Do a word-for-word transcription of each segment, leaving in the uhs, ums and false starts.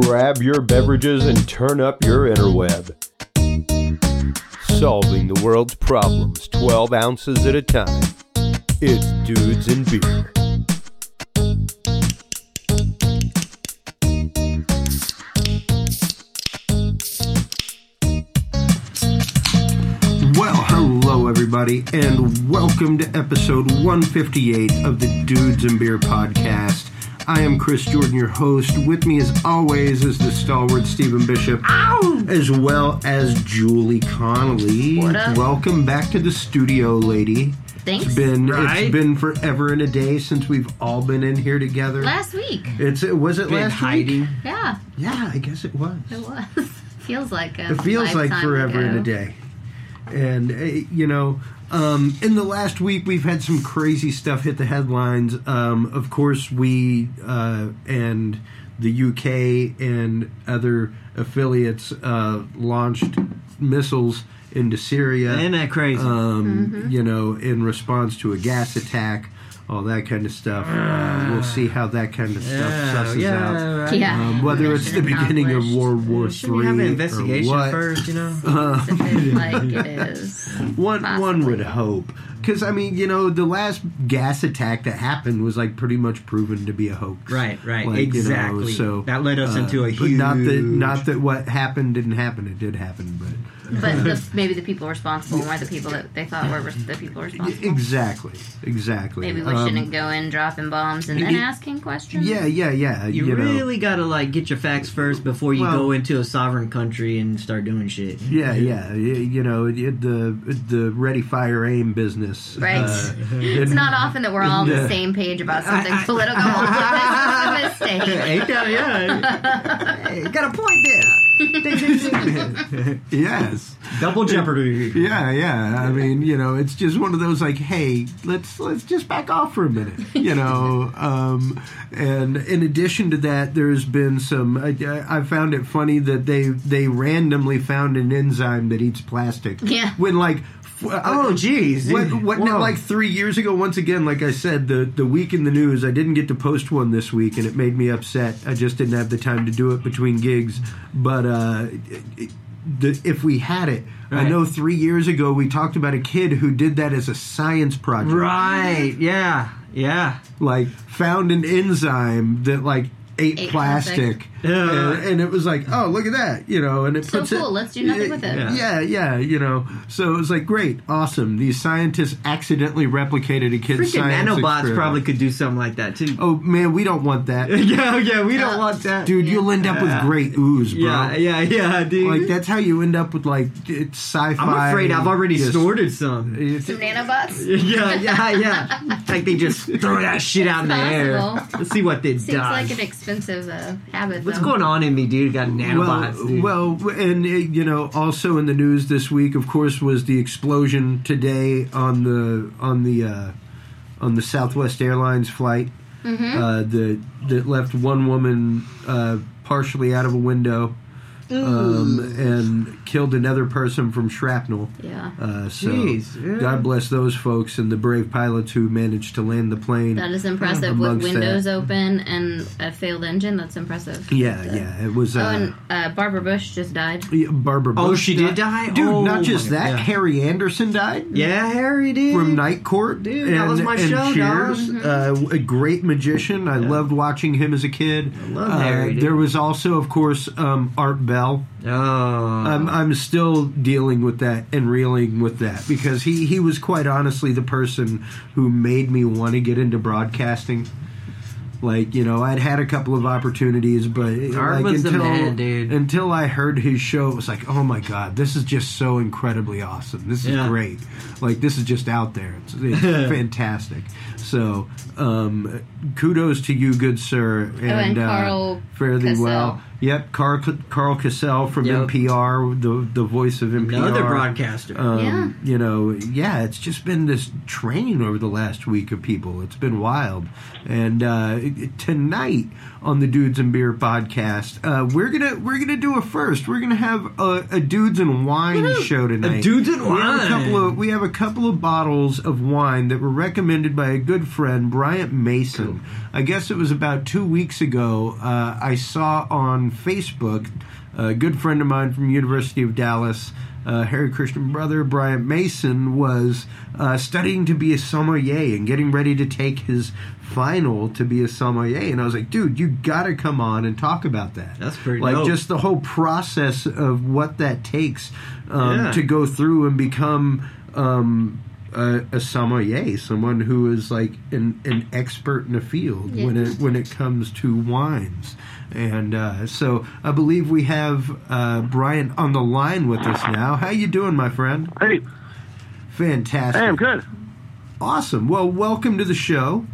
Grab your beverages and turn up your interweb. Solving the world's problems twelve ounces at a time. It's Dudes and Beer. Well, hello everybody, and welcome to episode one fifty-eight of the Dudes and Beer podcast. I am Chris Jordan, your host. With me, as always, is the stalwart Stephen Bishop, Ow! As well as Julie Connolly. What up? Welcome back to the studio, lady. Thanks. It's been Right? it's been forever and a day since we've all been in here together. Last week. It's was it Been last hiding. week? Yeah, Yeah, I guess it was. it was. Feels like a It feels like lifetime forever ago. and a day. And, uh, you know, um, in the last week, we've had some crazy stuff hit the headlines. Um, of course, we uh, and the U K and other affiliates uh, launched missiles into Syria. Isn't that crazy? Um, Mm-hmm. You know, in response to a gas attack, all that kind of stuff. Uh, we'll see how that kind of stuff yeah, susses yeah, out. right. Yeah. Um, whether it's the Mission beginning of accomplished. World War Shouldn't we have an Three or investigation what. first, you know? Uh, It's like it is. One one would Possibly. hope, because I mean, you know, the last gas attack that happened was like pretty much proven to be a hoax. Right, right, Like, you know, exactly. so That led us into a but not that huge- not that what happened didn't happen. It did happen, but But the, maybe the people responsible were the people that they thought were res- the people responsible. exactly, exactly. Maybe we Um, shouldn't go in dropping bombs and then y- asking questions. Yeah, yeah, yeah. You, You, know, really gotta like get your facts first before you Well- go into a sovereign country and start doing shit. Yeah, yeah. y- You know, it- the the ready, fire, aim business. Right. uh, It's didn't- not often that we're all on the Yeah. same page about something political. It's a mistake. Ain't that, yeah. Hey, got a point there. Ding, ding, ding. Yes. Double jeopardy. Yeah, yeah. I mean, you know, it's just one of those like, hey, let's let's just back off for a minute, you know. Um, and in addition to that, there's been some. I, I found it funny that they they randomly found an enzyme that eats plastic. Yeah. When like. Oh, jeez. What, wasn't it Whoa. like three years ago? Once again, like I said, the, the week in the news, I didn't get to post one this week, and it made me upset. I just didn't have the time to do it between gigs. But uh, it, the, if we had it, I Right. know three years ago we talked about a kid who did that as a science project. Right, yeah, yeah. Like, found an enzyme that, like, ate, Ate plastic. plastic. Yeah. And, and it was like, oh, look at that, you know, and it So puts cool, it. let's do nothing with it. Yeah. Yeah, yeah, you know. So it was like, great, awesome. These scientists accidentally replicated a kid's Freaking science nanobots experiment. probably could do something like that too. Oh man, we don't want that, yeah, yeah, we don't Uh, want that. dude. You'll end up with great ooze, bro. Yeah, yeah, yeah, dude. Like that's how you end up with like it's sci-fi. I'm afraid I've already just- snorted some. it's- Some nanobots? Yeah, yeah, yeah. Like they just throw that shit out in the air. Possible. Let's see what it Seems does. like an expensive uh, habit. What's though. going on in me, dude? Got nanobots, well, dude. well, and uh, you know, also in the news this week, of course, was the explosion today on the on the uh, on the Southwest Airlines flight Mm-hmm. uh, that that left one woman uh, partially out of a window. Um, and killed another person from shrapnel. Yeah. Uh, so Jeez, yeah. God bless those folks and the brave pilots who managed to land the plane. That is impressive. With amongst windows that. open and a failed engine, that's impressive. Yeah, Uh, yeah. It was. Oh, Uh, and uh, Barbara Bush just died. yeah, Barbara Oh, Bush she did die? Dude, Oh, not just my that. God. Harry Anderson died. Yeah, Harry, dude. From Night Court, Dude, and, that was my and show, Cheers, dog. uh, a great magician. I Yeah. loved watching him as a kid. I love uh, Harry, dude. There was also, of course, um, Art Bell. Oh. I'm, I'm still dealing with that and reeling with that because he, he was quite honestly the person who made me want to get into broadcasting. Like, you know, I'd had a couple of opportunities, but Art like was the until man, dude. until I heard his show, it was like, oh my god, this is just so incredibly awesome. This is Yeah. great. Like, this is just out there. It's, it's fantastic. So, um, kudos to you, good sir, and, Oh, and uh, Carl fairly Cassell. well. Yep, Carl, Carl Cassell from Yep. N P R, the the voice of N P R. Another broadcaster. Um, Yeah. You know, yeah, it's just been this train over the last week of people. It's been wild. And uh, tonight on the Dudes and Beer podcast, uh, we're gonna we're gonna do a first. We're gonna have a, a Dudes and Wine Woo-hoo. show tonight. A Dudes and We have a Wine. couple of we have a couple of bottles of wine that were recommended by a good friend, Bryant Mason. I guess it was about two weeks ago. Uh, I saw on Facebook. A good friend of mine from University of Dallas, uh, Hare Krishna brother Bryant Mason, was uh, studying to be a sommelier and getting ready to take his final to be a sommelier. And I was like, dude, you got to come on and talk about that. That's pretty like dope. just the whole process of what that takes um, Yeah. to go through and become um, a, a sommelier, someone who is like an, an expert in the field Yeah. when it when it comes to wines. And uh, so I believe we have uh, Brian on the line with us now. How you doing, my friend? Hey, Fantastic. hey, I'm good. Awesome. Well, welcome to the show.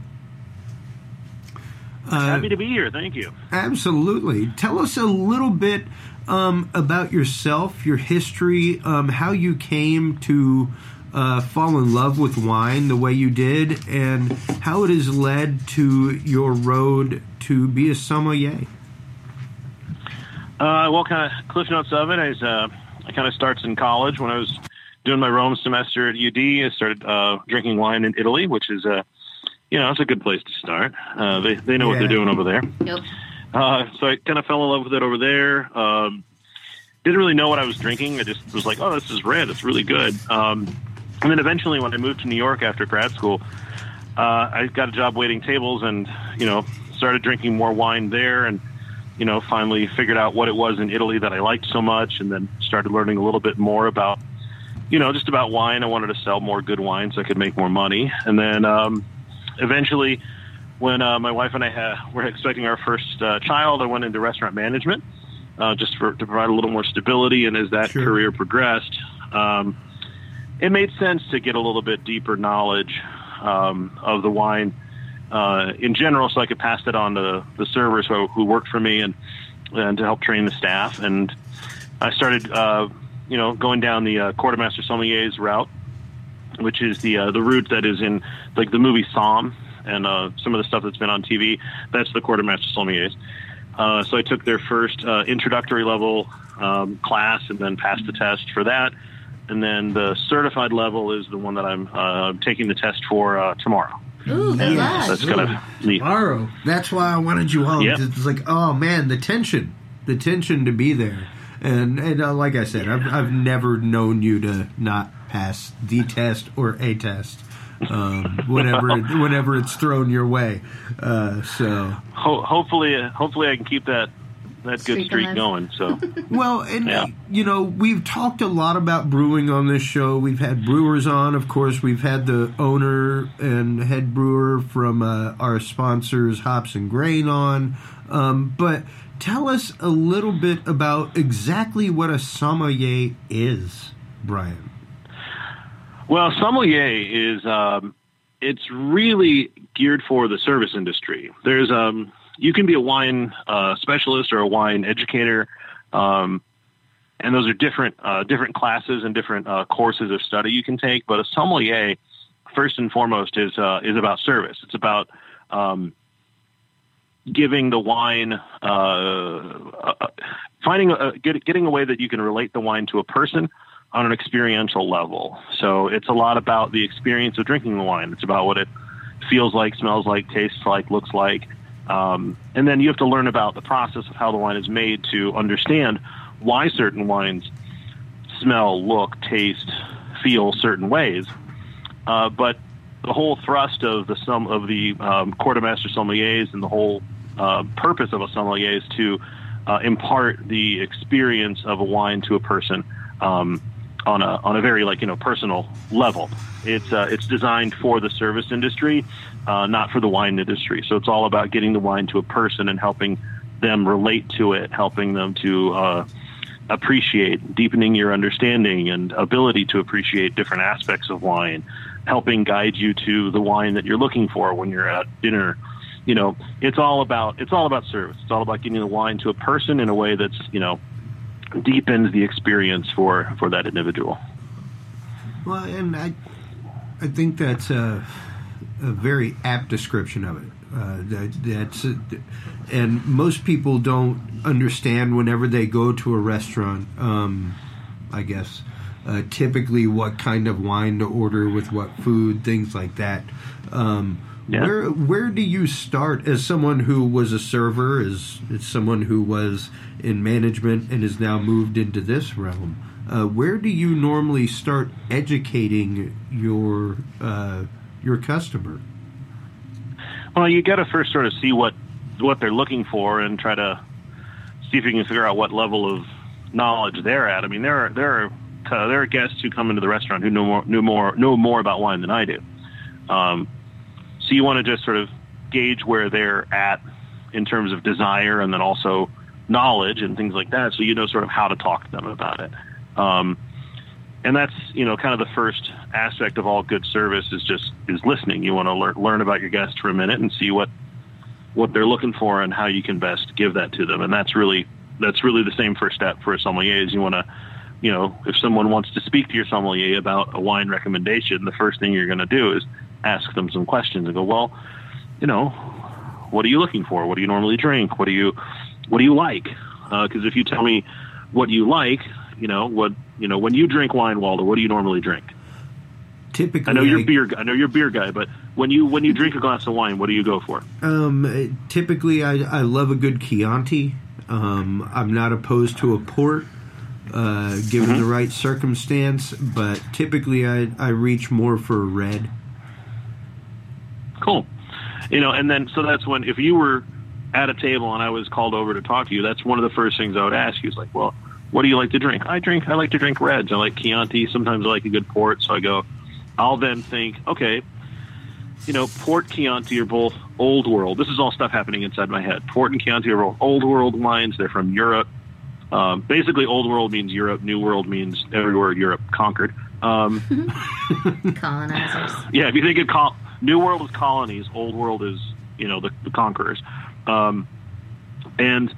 Uh, Happy to be here. Thank you. Absolutely. Tell us a little bit um, about yourself, your history, um, how you came to uh, fall in love with wine the way you did, and how it has led to your road to be a sommelier. Uh, well, kind of cliff notes of it. I, was, uh, I kind of starts in college when I was doing my Rome semester at U D. I started uh, drinking wine in Italy, which is a, you know, it's a good place to start. Uh, they they know what Yeah. they're doing over there. Yep. Uh, so I kind of fell in love with it over there. Um, didn't really know what I was drinking. I just was like, oh, this is red. It's really good. Um, and then eventually, when I moved to New York after grad school, uh, I got a job waiting tables, and you know, started drinking more wine there, and you know, finally figured out what it was in Italy that I liked so much, and then started learning a little bit more about, you know, just about wine. I wanted to sell more good wine so I could make more money. And then um, eventually, when uh, my wife and I ha- were expecting our first uh, child, I went into restaurant management uh, just for to provide a little more stability. And as that Sure. career progressed, um, it made sense to get a little bit deeper knowledge um, of the wine Uh, in general, so I could pass that on to the servers who, who worked for me and and to help train the staff. And I started, uh, you know, going down the uh, quartermaster sommeliers route, which is the uh, the route that is in like the movie Somm and uh, some of the stuff that's been on T V. That's the quartermaster sommeliers. Uh, so I took their first uh, introductory level um, class and then passed the test for that. And then the certified level is the one that I'm uh, taking the test for uh, tomorrow. Ooh, good Yeah, luck. That's kind of neat. Tomorrow. That's why I wanted you on. Yep. It's like, oh man, the tension, the tension to be there, and and uh, like I said, I've I've never known you to not pass the test or a test, um, whenever it, whenever it's thrown your way. Uh, so Ho- hopefully, uh, hopefully I can keep that that good Streak streak alive. going. So well, and Yeah. you know, we've talked a lot about brewing on this show. We've had brewers on, of course. We've had the owner and head brewer from uh, our sponsors, Hops and Grain, on. Um, but tell us a little bit about exactly what a sommelier is, Brian. well, sommelier is um, it's really geared for the service industry. There's um. You can be a wine uh, specialist or a wine educator, um, and those are different uh, different classes and different uh, courses of study you can take. But a sommelier, first and foremost, is uh, is about service. It's about um, giving the wine, uh, uh, finding a, get, getting a way that you can relate the wine to a person on an experiential level. So it's a lot about the experience of drinking the wine. It's about what it feels like, smells like, tastes like, looks like. Um, and then you have to learn about the process of how the wine is made to understand why certain wines smell, look, taste, feel certain ways. Uh, but the whole thrust of the sum of the um, quartermaster sommeliers and the whole uh, purpose of a sommelier is to uh, impart the experience of a wine to a person um, on a on a very like you know personal level. It's uh, it's designed for the service industry, uh, not for the wine industry. So it's all about getting the wine to a person and helping them relate to it, helping them to uh, appreciate, deepening your understanding and ability to appreciate different aspects of wine, helping guide you to the wine that you're looking for when you're at dinner. You know, it's all about it's all about service. It's all about getting the wine to a person in a way that's you know deepens the experience for for that individual. Well, and I, I think that's a, a very apt description of it. Uh, that, that's, uh, and most people don't understand whenever they go to a restaurant. Um, I guess uh, typically what kind of wine to order with what food, things like that. Um, Yeah. Where where do you start as someone who was a server, as, as someone who was in management and has now moved into this realm? Uh, where do you normally start educating your uh, your customer? Well, you got to first sort of see what what they're looking for and try to see if you can figure out what level of knowledge they're at. I mean, there are there are uh, there are guests who come into the restaurant who know more know more know more about wine than I do. Um, So you want to just sort of gauge where they're at in terms of desire and then also knowledge and things like that, so you know sort of how to talk to them about it. Um, and that's, you know, kind of the first aspect of all good service is just is listening. You want to learn learn about your guest for a minute and see what what they're looking for and how you can best give that to them. And that's really that's really the same first step for a sommelier is you want to, you know, if someone wants to speak to your sommelier about a wine recommendation, the first thing you're going to do is ask them some questions and go, well, you know, what are you looking for? What do you normally drink? What do you, what do you like? Because uh, if you tell me what you like, you know, what, you know, when you drink wine, Walter, what do you normally drink? Typically, I know you're I, beer. I know you're a beer guy, but when you when you drink a glass of wine, what do you go for? Um, typically, I, I love a good Chianti. Um, I'm not opposed to a port, uh, given Mm-hmm. the right circumstance, but typically, I I reach more for a red. Cool. You know, and then so that's when if you were at a table and I was called over to talk to you, that's one of the first things I would ask you is like, well, what do you like to drink? I drink. I like to drink reds. I like Chianti. Sometimes I like a good port. So I go. I'll then think, okay, you know, port, Chianti are both old world. This is all stuff happening inside my head. Port and Chianti are both old world wines. They're from Europe. Um, basically, old world means Europe. New world means everywhere Europe conquered. Um, Colonizers. yeah, if you think of col- New World is colonies, Old World is, you know, the, the conquerors. Um, and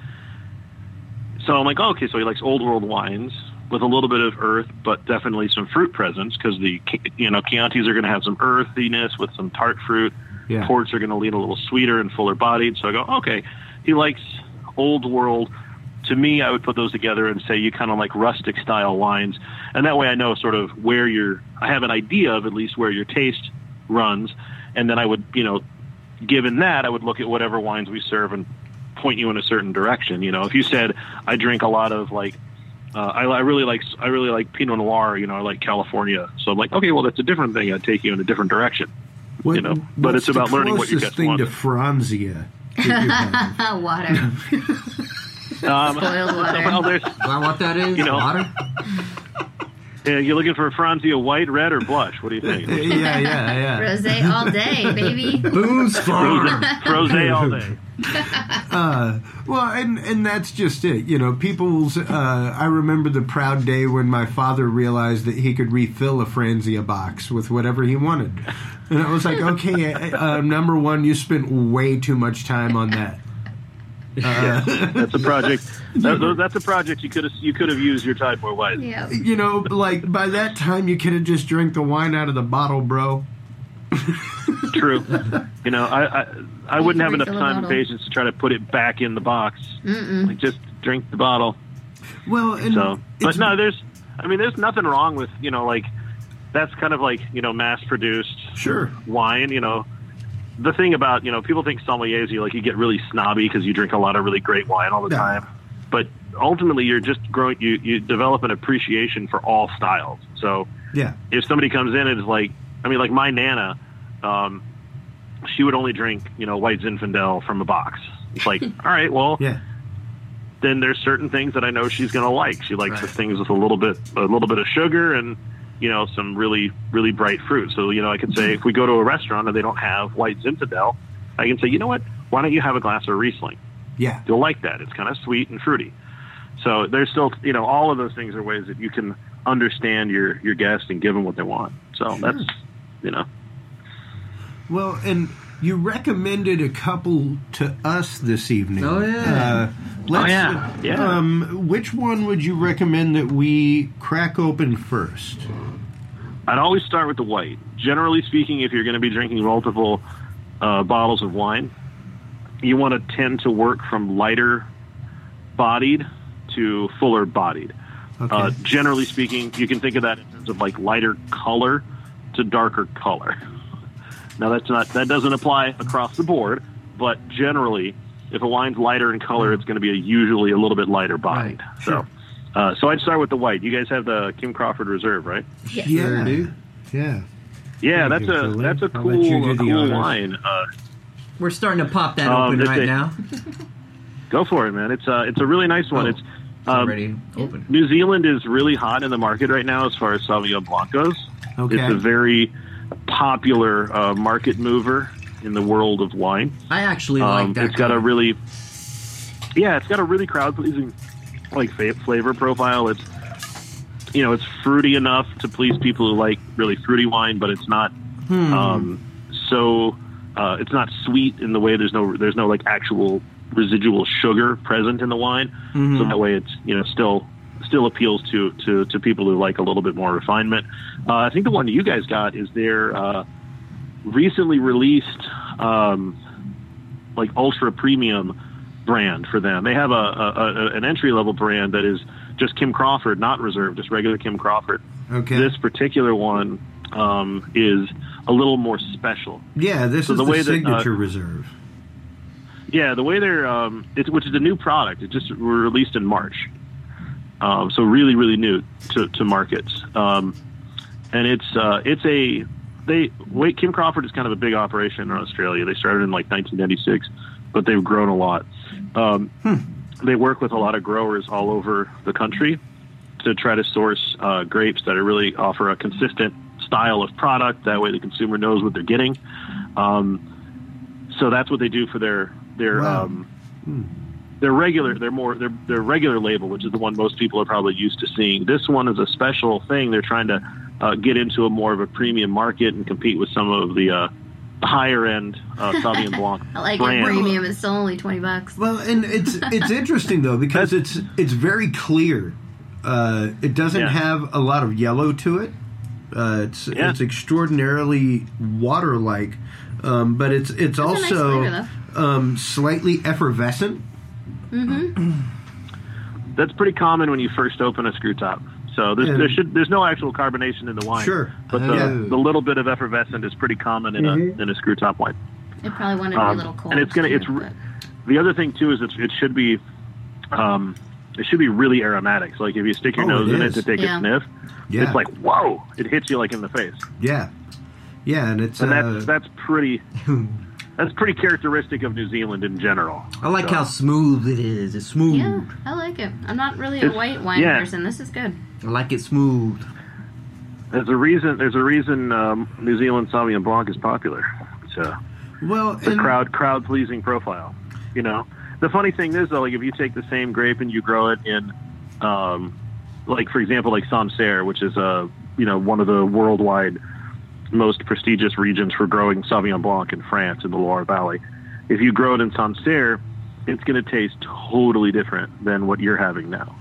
so I'm like, oh, okay, so he likes Old World wines with a little bit of earth, but definitely some fruit presence because the, you know, Chiantis are going to have some earthiness with some tart fruit. Yeah. Ports are going to lean a little sweeter and fuller bodied. So I go, okay, he likes Old World. To me, I would put those together and say you kind of like rustic style wines. And that way I know sort of where your, I have an idea of at least where your taste runs. And then I would, you know, given that, I would look at whatever wines we serve and point you in a certain direction. You know, if you said, I drink a lot of like, uh, I, I really like, I really like Pinot Noir, you know, I like California. So I'm like, okay, well, that's a different thing. I'd take you in a different direction, What, you know, but it's about learning what your guest guests thing want. to Franzia. that you have? Water. Um, Spoiled water. Well, there's, Is that what that is? You know. Water? uh, you're looking for a Franzia white, red, or blush? What do you think? yeah, yeah, yeah. Rosé all day, baby. Booze Farm. Rosé all day. Uh, well, and and that's just it. You know, people's. Uh, I remember the proud day when my father realized that he could refill a Franzia box with whatever he wanted, and I was like, okay, uh, number one, you spent way too much time on that. Yeah, that's a project. That, that's a project you could have you could have used your time more wisely. Yeah. You know, like by that time, you could have just drank the wine out of the bottle, bro. True. You know, I I, I wouldn't have enough refill a time and bottle. patience to try to put it back in the box. Mm-mm. Like just drink the bottle. Well, and So, but it's- no, there's. I mean, there's nothing wrong with you know like that's kind of like you know mass produced Sure. wine. You know. The thing about, you know, people think sommeliers, you like you get really snobby because you drink a lot of really great wine all the Yeah. time. But ultimately, you're just growing, you, you develop an appreciation for all styles. So Yeah. if somebody comes in and is like, I mean, like my Nana, um, she would only drink, you know, white Zinfandel from a box. It's like, all right, well, Yeah. then there's certain things that I know she's going to like. She likes Right. the things with a little bit, a little bit of sugar and, you know, some really, really bright fruit. So, you know, I could say if we go to a restaurant and they don't have white Zinfandel, I can say, you know what, why don't you have a glass of Riesling? Yeah. You'll like that. It's kind of sweet and fruity. So there's still, you know, all of those things are ways that you can understand your, your guest and give them what they want. So that's, you know. Well, and you recommended a couple to us this evening. Oh, yeah. Uh, let's, Oh, yeah. Yeah. Um, which one would you recommend that we crack open first? I'd always start with the white. Generally speaking, if you're going to be drinking multiple uh, bottles of wine, you want to tend to work from lighter bodied to fuller bodied. Okay. Uh, generally speaking, you can think of that in terms of like lighter color to darker color. Now that's not that doesn't apply across the board, but generally, if a wine's lighter in color, it's going to be a, usually a little bit lighter bodied. Right. So, uh, so I'd start with the white. You guys have the Kim Crawford Reserve, right? Yes. Yeah, Sure do. yeah. Yeah, Thank that's you, a Philly. that's a I'll let you cool do a the cool honors. wine. Uh, We're starting to pop that Um, open it's right a- now. go for it, man. It's uh, it's a really nice one. Oh, it's It's um, already open. New Zealand is really hot in the market right now as far as Sauvignon Blanc goes. Okay. It's a very popular uh, market mover in the world of wine. I actually Um, like that. it's got a color. really, yeah, it's got a really crowd pleasing like fa- flavor profile. It's, you know, it's fruity enough to please people who like really fruity wine, but it's not Hmm. um, so uh, it's not sweet in the way there's no there's no like actual residual sugar present in the wine. Mm-hmm. So that way it's you know still still appeals to to, to people who like a little bit more refinement. Uh, I think the one you guys got is their uh, recently released um, like ultra premium brand for them. They have a, a, a an entry level brand that is just Kim Crawford, not reserved, just regular Kim Crawford. Okay. This particular one um, is a little more special. Yeah, this So is the the, way that, uh, signature reserve. Yeah, the way they're, um, it's, which is a new product. It just were released in March, um, so really, really new to, to markets. Um, and it's uh, it's a they wait. Kim Crawford is kind of a big operation in Australia. They started in like nineteen ninety-six, but they've grown a lot. Um, They work with a lot of growers all over the country to try to source uh, grapes that are really offer a consistent style of product. That way, the consumer knows what they're getting. Um, so that's what they do for their their Wow. um, their regular their more their their regular label, which is the one most people are probably used to seeing. This one is a special thing. They're trying to uh, get into a more of a premium market and compete with some of the uh, higher end uh, Sauvignon Blanc I like brand. it premium. It's still only twenty bucks. Well, and it's it's interesting though because it's it's very clear. Uh, it doesn't Yeah. have a lot of yellow to it. Uh, it's Yeah. it's extraordinarily water-like, um, but it's it's It's a nice also flavor, um, slightly effervescent. That's pretty common when you first open a screw top. So there's, And- there should there's no actual carbonation in the wine. Sure. But the, Yeah. the little bit of effervescent is pretty common in a in a screw top wine. It probably wanted to be a Um, little cold. and it's gonna too, it's re- but- the other thing too is it's, it should be um, it should be really aromatic. So like if you stick your Oh, nose it in it is. to take Yeah. a sniff, Yeah. it's like whoa! It hits you like in the face, Yeah, yeah, and it's and uh, that's that's pretty that's pretty characteristic of New Zealand in general. I like So- how smooth it is. It's smooth. Yeah, I like it. I'm not really a It's- white wine yeah. person. This is good. I like it smooth. There's a reason. There's a reason um, New Zealand Sauvignon Blanc is popular. It's a, well, it's a and- crowd crowd pleasing profile. You know, the funny thing is though, like if you take the same grape and you grow it in, um, like for example, like Sancerre, which is a you know one of the worldwide most prestigious regions for growing Sauvignon Blanc in France in the Loire Valley. If you grow it in Sancerre, it's going to taste totally different than what you're having now,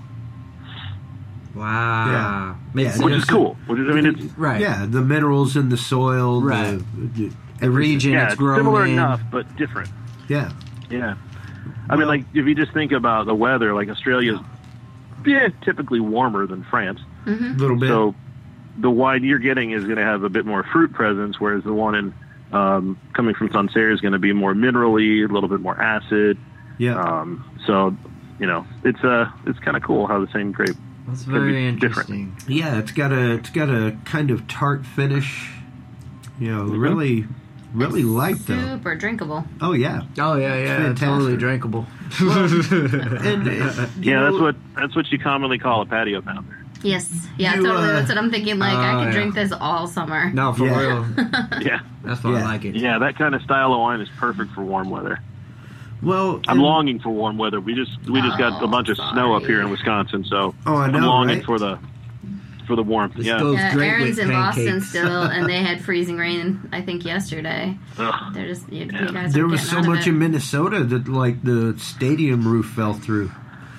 Wow. Yeah. Makes Yeah, which sense. is cool. Which is, I mean, it's Right. yeah, the minerals in the soil, the- Right. the, The region yeah, it's it's grown similar in. enough, but different. yeah, Yeah. I mean, like, if you just think about the weather, like, Australia's yeah, typically warmer than France. a little bit. So the wine you're getting is going to have a bit more fruit presence, whereas the one in um, coming from Sancerre is going to be more minerally, a little bit more acid. yeah, Um, so, you know, it's uh, it's kind of cool how the same grape. That's Could be very different. interesting. yeah. It's got a it's got a kind of tart finish. You know, Mm-hmm. really, really light though. Super drinkable. Oh yeah, Oh yeah, yeah, fantastic. totally drinkable. and uh, you Yeah, know, that's what that's what you commonly call a patio pounder. Yes. Yeah, You, totally. uh, That's what I'm thinking. Like, I oh, could yeah. drink this all summer. No, for Yeah. real. Yeah, That's why Yeah. I like it. yeah, that kind of style of wine is perfect for warm weather. Well, I'm and- longing for warm weather. We just we just got a Oh, bunch of snow up sorry. here in Wisconsin, so Oh, I know, I'm longing right? for the for the warmth. The Yeah. stove- Yeah, great Aaron's with in Boston pancakes. still, and they had freezing rain, I think, yesterday. Ugh. They're just, you, Yeah. you guys There are was getting so out of much it. in Minnesota that like the stadium roof fell through.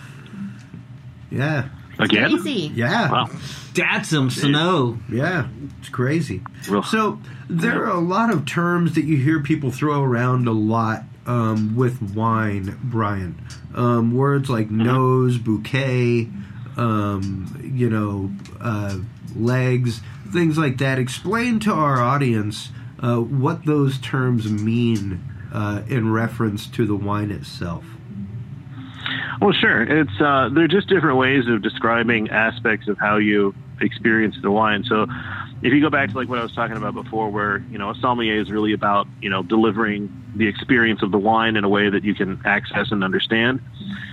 Yeah, Again? Crazy. yeah, Wow. That's some snow. yeah. It's crazy. Real- So there are a lot of terms that you hear people throw around a lot um, with wine, Brian. Um, words like nose, bouquet, um, you know, uh, legs, things like that. Explain to our audience uh, what those terms mean uh, in reference to the wine itself. Well, sure. It's uh, they're just different ways of describing aspects of how you experience the wine. So, if you go back to like what I was talking about before, where you know a sommelier is really about you know delivering the experience of the wine in a way that you can access and understand.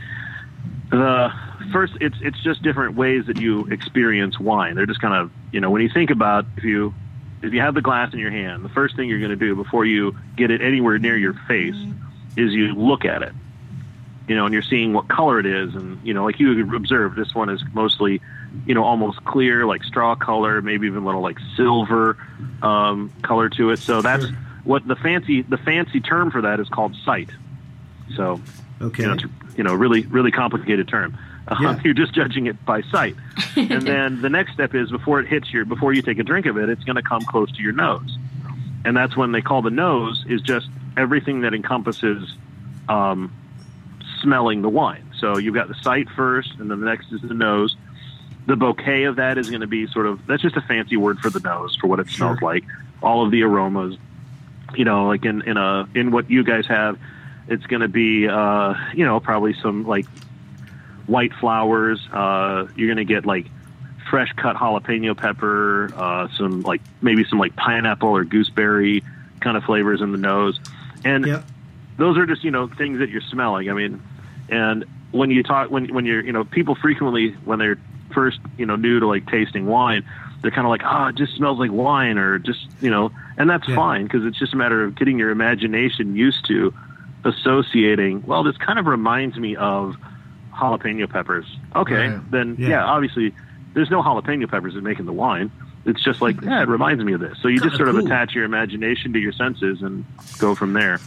The first, it's it's just different ways that you experience wine. They're just kind of you know when you think about if you if you have the glass in your hand, the first thing you're going to do before you get it anywhere near your face is you look at it. You know, and you're seeing what color it is, and you know, like you observed, this one is mostly, you know, almost clear, like straw color, maybe even a little like silver um, color to it. So that's sure. what the fancy the fancy term for that is called sight. So, okay, you know, it's, you know, really really complicated term. Um, yeah. You're just judging it by sight, and then the next step is before it hits your before you take a drink of it, it's going to come close to your nose, and that's when they call the nose is just everything that encompasses. Um, smelling the wine. So you've got the sight first, and then the next is the nose. The bouquet of that is going to be sort of, that's just a fancy word for the nose, for what it sure. smells like. All of the aromas, you know, like in, in a, in what you guys have, it's going to be, uh, you know, probably some like white flowers. Uh, you're going to get like fresh cut jalapeno pepper, uh, some like, maybe some like pineapple or gooseberry kind of flavors in the nose. And yep. those are just, you know, things that you're smelling. I mean, and when you talk, when when you're, you know, people frequently, when they're first, you know, new to like tasting wine, they're kind of like, oh, it just smells like wine, or just, you know, and that's yeah. fine, because it's just a matter of getting your imagination used to associating, well, this kind of reminds me of jalapeno peppers. Okay, right. then, yeah. yeah, obviously, there's no jalapeno peppers in making the wine. It's just like, yeah, it reminds me of this. So you just sort of cool. attach your imagination to your senses and go from there.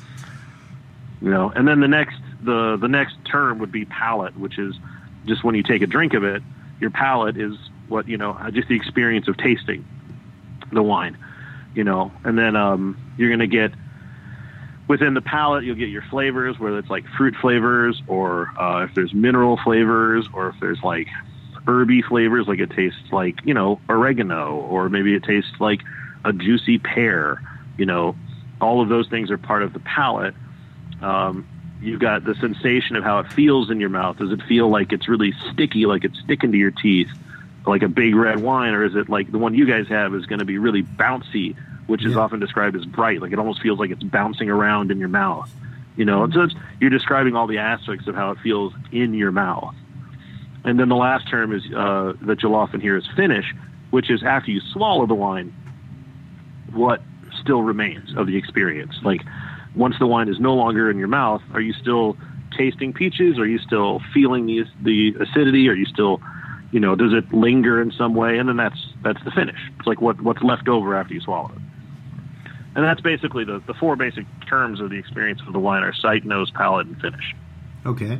You know, and then the next the the next term would be palate, which is just when you take a drink of it, your palate is what, you know, just the experience of tasting the wine, you know. And then um, you're going to get within the palate, you'll get your flavors, whether it's like fruit flavors, or uh, if there's mineral flavors, or if there's like herby flavors, like it tastes like, you know, oregano, or maybe it tastes like a juicy pear. You know, all of those things are part of the palate. Um, you've got the sensation of how it feels in your mouth. Does it feel like it's really sticky, like it's sticking to your teeth, like a big red wine? Or is it like the one you guys have is going to be really bouncy, which is yeah. often described as bright, like it almost feels like it's bouncing around in your mouth, you know? And so it's, you're describing all the aspects of how it feels in your mouth. And then the last term is uh, that you'll often hear is finish, which is after you swallow the wine, what still remains of the experience. Like, once the wine is no longer in your mouth, are you still tasting peaches? Are you still feeling the the acidity? Are you still, you know, does it linger in some way? And then that's that's the finish. It's like what what's left over after you swallow it. And that's basically the, the four basic terms of the experience of the wine are sight, nose, palate, and finish. Okay.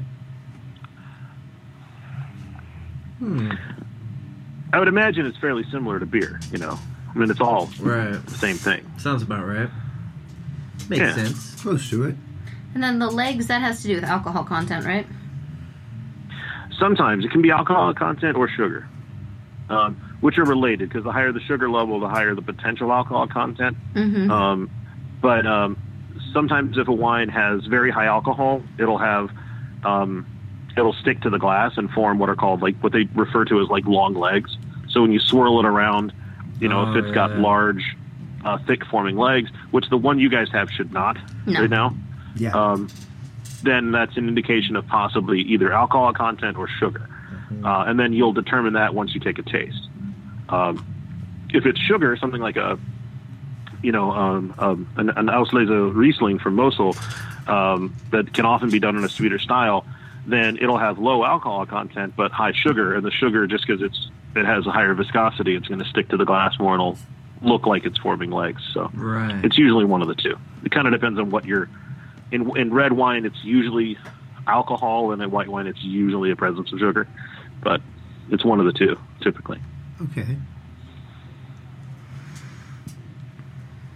Hmm. I would imagine it's fairly similar to beer, you know. I mean, it's all right. the same thing. Sounds about right. Makes yeah. sense. Close to it. And then the legs, that has to do with alcohol content, right? Sometimes. It can be alcohol content or sugar, um, which are related, because the higher the sugar level, the higher the potential alcohol content. Mm-hmm. Um, but um, sometimes if a wine has very high alcohol, it'll have... Um, it'll stick to the glass and form what are called, like, what they refer to as, like, long legs. So when you swirl it around, you know, oh, if it's yeah. got large... Uh, thick forming legs, which the one you guys have should not no. right now, yeah. um, then that's an indication of possibly either alcohol content or sugar. Mm-hmm. Uh, and then you'll determine that once you take a taste. Um, if it's sugar, something like a, you know, um, um, an, an Auslese Riesling from Mosel um, that can often be done in a sweeter style, then it'll have low alcohol content but high sugar, and the sugar, just because it's it has a higher viscosity, it's going to stick to the glass more and it'll look like it's forming legs. So right. it's usually one of the two. It kind of depends on what you're in. In red wine, it's usually alcohol, and in white wine, it's usually a presence of sugar. But it's one of the two, typically. Okay.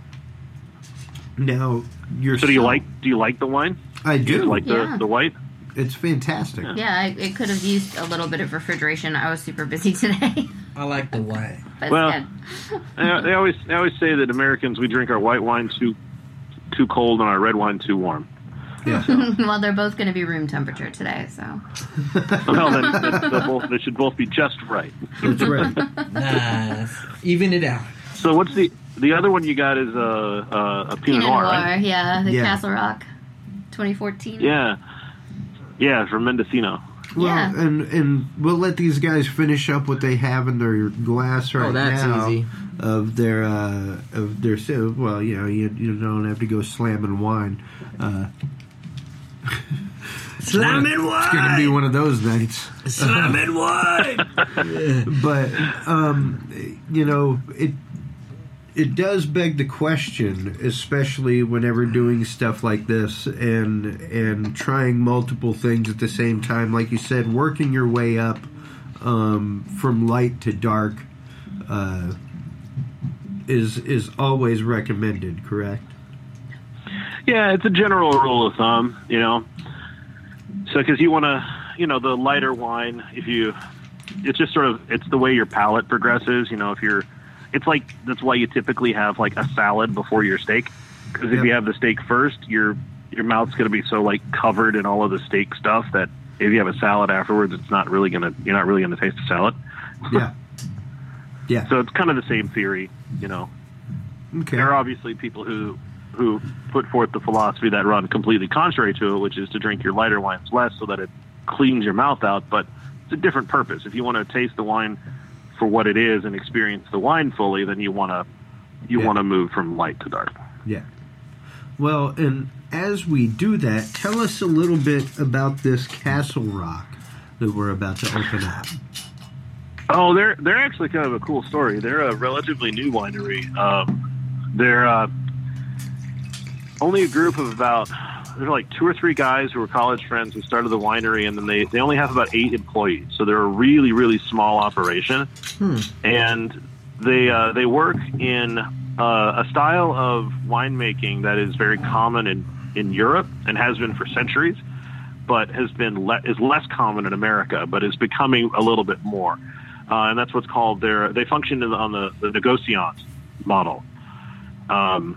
Now, you're so do you like do you like the wine? I do. Do you like yeah. the the white? It's fantastic. Yeah, I, it could have used a little bit of refrigeration. I was super busy today. I like the wine. But Well, it's good. Uh, they always they always say that Americans, we drink our white wine too too cold and our red wine too warm. Yeah. Well, they're both going to be room temperature today, so. Well, then they, they'll both, they should both be just right. That's right. Nice. Even it out. So what's the the other one you got is a a, a Pinot, Pinot Noir, Noir, right? yeah, the Yeah. Castle Rock, twenty fourteen. Yeah, yeah, from Mendocino. Well, Yeah. and and we'll let these guys finish up what they have in their glass right Oh, that's now easy. of their uh, of their si- well, you know, you you don't have to go slamming wine. Uh, Slamming wine. it's going to be one of those nights. Slamming wine. But um, you know, it it does beg the question, especially whenever doing stuff like this and and trying multiple things at the same time. Like you said, working your way up um, from light to dark uh, is is always recommended. Correct? Yeah, it's a general rule of thumb, you know. So, because you want to, you know, the lighter wine, if you, it's just sort of, it's the way your palate progresses, you know, if you're, it's like, that's why you typically have like a salad before your steak. Because if Yep. you have the steak first, your, your mouth's going to be so like covered in all of the steak stuff that if you have a salad afterwards, it's not really going to, you're not really going to taste the salad. Yeah. Yeah. So it's kind of the same theory, you know. Okay. There are obviously people who who put forth the philosophy that run completely contrary to it, which is to drink your lighter wines less so that it cleans your mouth out. But it's a different purpose. If you want to taste the wine for what it is and experience the wine fully, then you want to you Yeah. want to move from light to dark. Yeah. Well, and as we do that, tell us a little bit about this Castle Rock that we're about to open up. Oh, they're they're actually kind of a cool story. They're a relatively new winery. Um, they're uh, only a group of about there's like two or three guys who were college friends who started the winery, and then they, they only have about eight employees. So they're a really really small operation, Hmm. and they uh, they work in uh, a style of winemaking that is very common in, in Europe and has been for centuries, but has been le- is less common in America, but is becoming a little bit more. Uh, and that's what's called their. They function in the, on the, the negociant model, um,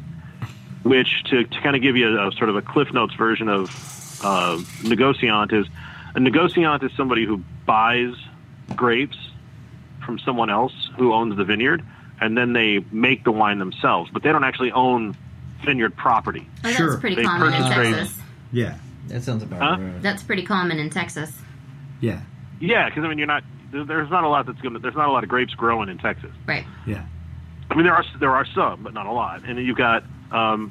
which to, to kind of give you a, a sort of a Cliff Notes version of uh, negociant is a negociant is somebody who buys grapes from someone else who owns the vineyard, and then they make the wine themselves, but they don't actually own vineyard property. Oh, Sure. that's pretty They common in purchase grapes. Texas. Yeah. That sounds about Huh? right. That's pretty common in Texas. Yeah. Yeah, because I mean, you're not. there- There's not a lot that's going to. There's not a lot of grapes growing in Texas. Right. Yeah. I mean, there are there are some, but not a lot. And then you've got. Um,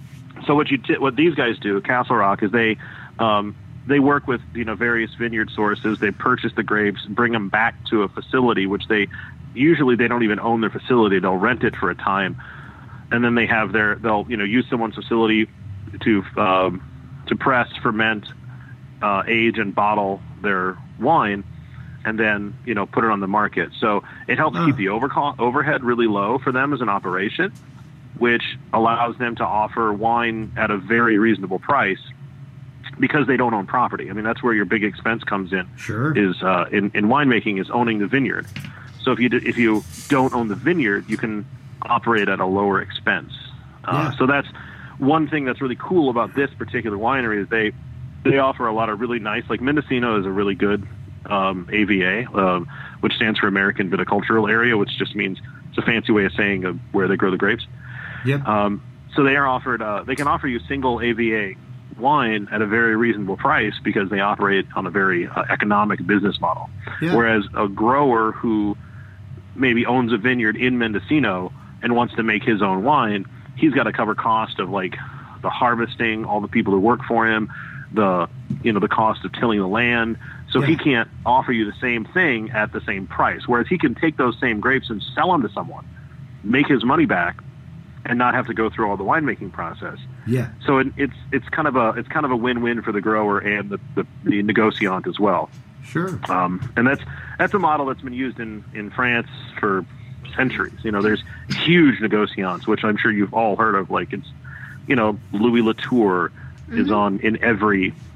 so what you t- what these guys do at Castle Rock is they um, they work with you know various vineyard sources. They purchase the grapes, bring them back to a facility, which they usually they don't even own their facility. They'll rent it for a time, and then they have their they'll you know use someone's facility to um, to press, ferment, uh, age, and bottle their wine, and then you know put it on the market. So it helps Uh. keep the overco- overhead really low for them as an operation, which allows them to offer wine at a very reasonable price because they don't own property. I mean, that's where your big expense comes in. Sure. Is uh, in in winemaking is owning the vineyard. So if you do, if you don't own the vineyard, you can operate at a lower expense. Uh, Yeah. So that's one thing that's really cool about this particular winery is they they offer a lot of really nice, like Mendocino is a really good um, A V A, um, which stands for American Viticultural Area, which just means it's a fancy way of saying of where they grow the grapes. Yep. Um, so they are offered, uh, they can offer you single A V A wine at a very reasonable price because they operate on a very uh, economic business model. Yeah. Whereas a grower who maybe owns a vineyard in Mendocino and wants to make his own wine, he's got to cover cost of like the harvesting, all the people who work for him, the you know the cost of tilling the land. So Yeah. he can't offer you the same thing at the same price. Whereas he can take those same grapes and sell them to someone, make his money back, and not have to go through all the winemaking process. Yeah. So it, it's it's kind of a it's kind of a win-win for the grower and the the, the negociant as well. Sure. Um, and that's that's a model that's been used in, in France for centuries. You know, there's huge negociants, which I'm sure you've all heard of. Like it's, you know, Louis Latour is on in every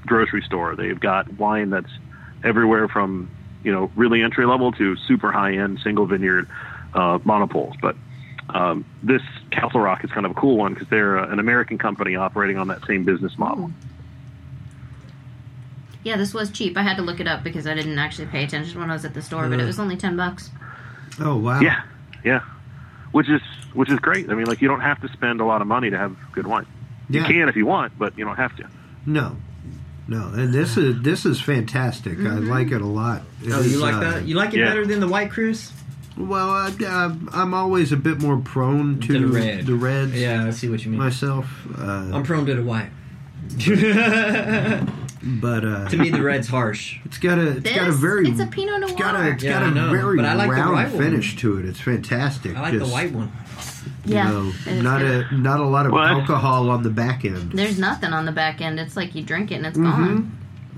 grocery store. They've got wine that's everywhere from, you know, really entry level to super high end single vineyard uh, monopoles. But um, this Castle Rock is kind of a cool one because they're uh, an American company operating on that same business model. Yeah, this was cheap. I had to look it up because I didn't actually pay attention when I was at the store, but it was only ten bucks. Oh wow! Yeah, yeah, which is which is great. I mean, like, you don't have to spend a lot of money to have good wine. Yeah. You can if you want, but you don't have to. No, no, and this is this is fantastic. I like it a lot. It Oh, is, you like uh, that? You like it yeah. better than the white, Chris? Well, I, uh, I'm always a bit more prone to, To the red. the reds Yeah, I see what you mean. myself. Uh, I'm prone to the white. but uh, To me, the red's harsh. it's got a it's This? got a very It's a Pinot Noir. It's got a, it's Yeah, got I a know, very but I like the round white one. finish to it. It's fantastic. I like Just, the white one. You Yeah, know, it is not good. a not a lot of Well, that's- alcohol on the back end. There's nothing on the back end. It's like you drink it and it's Mhm. gone.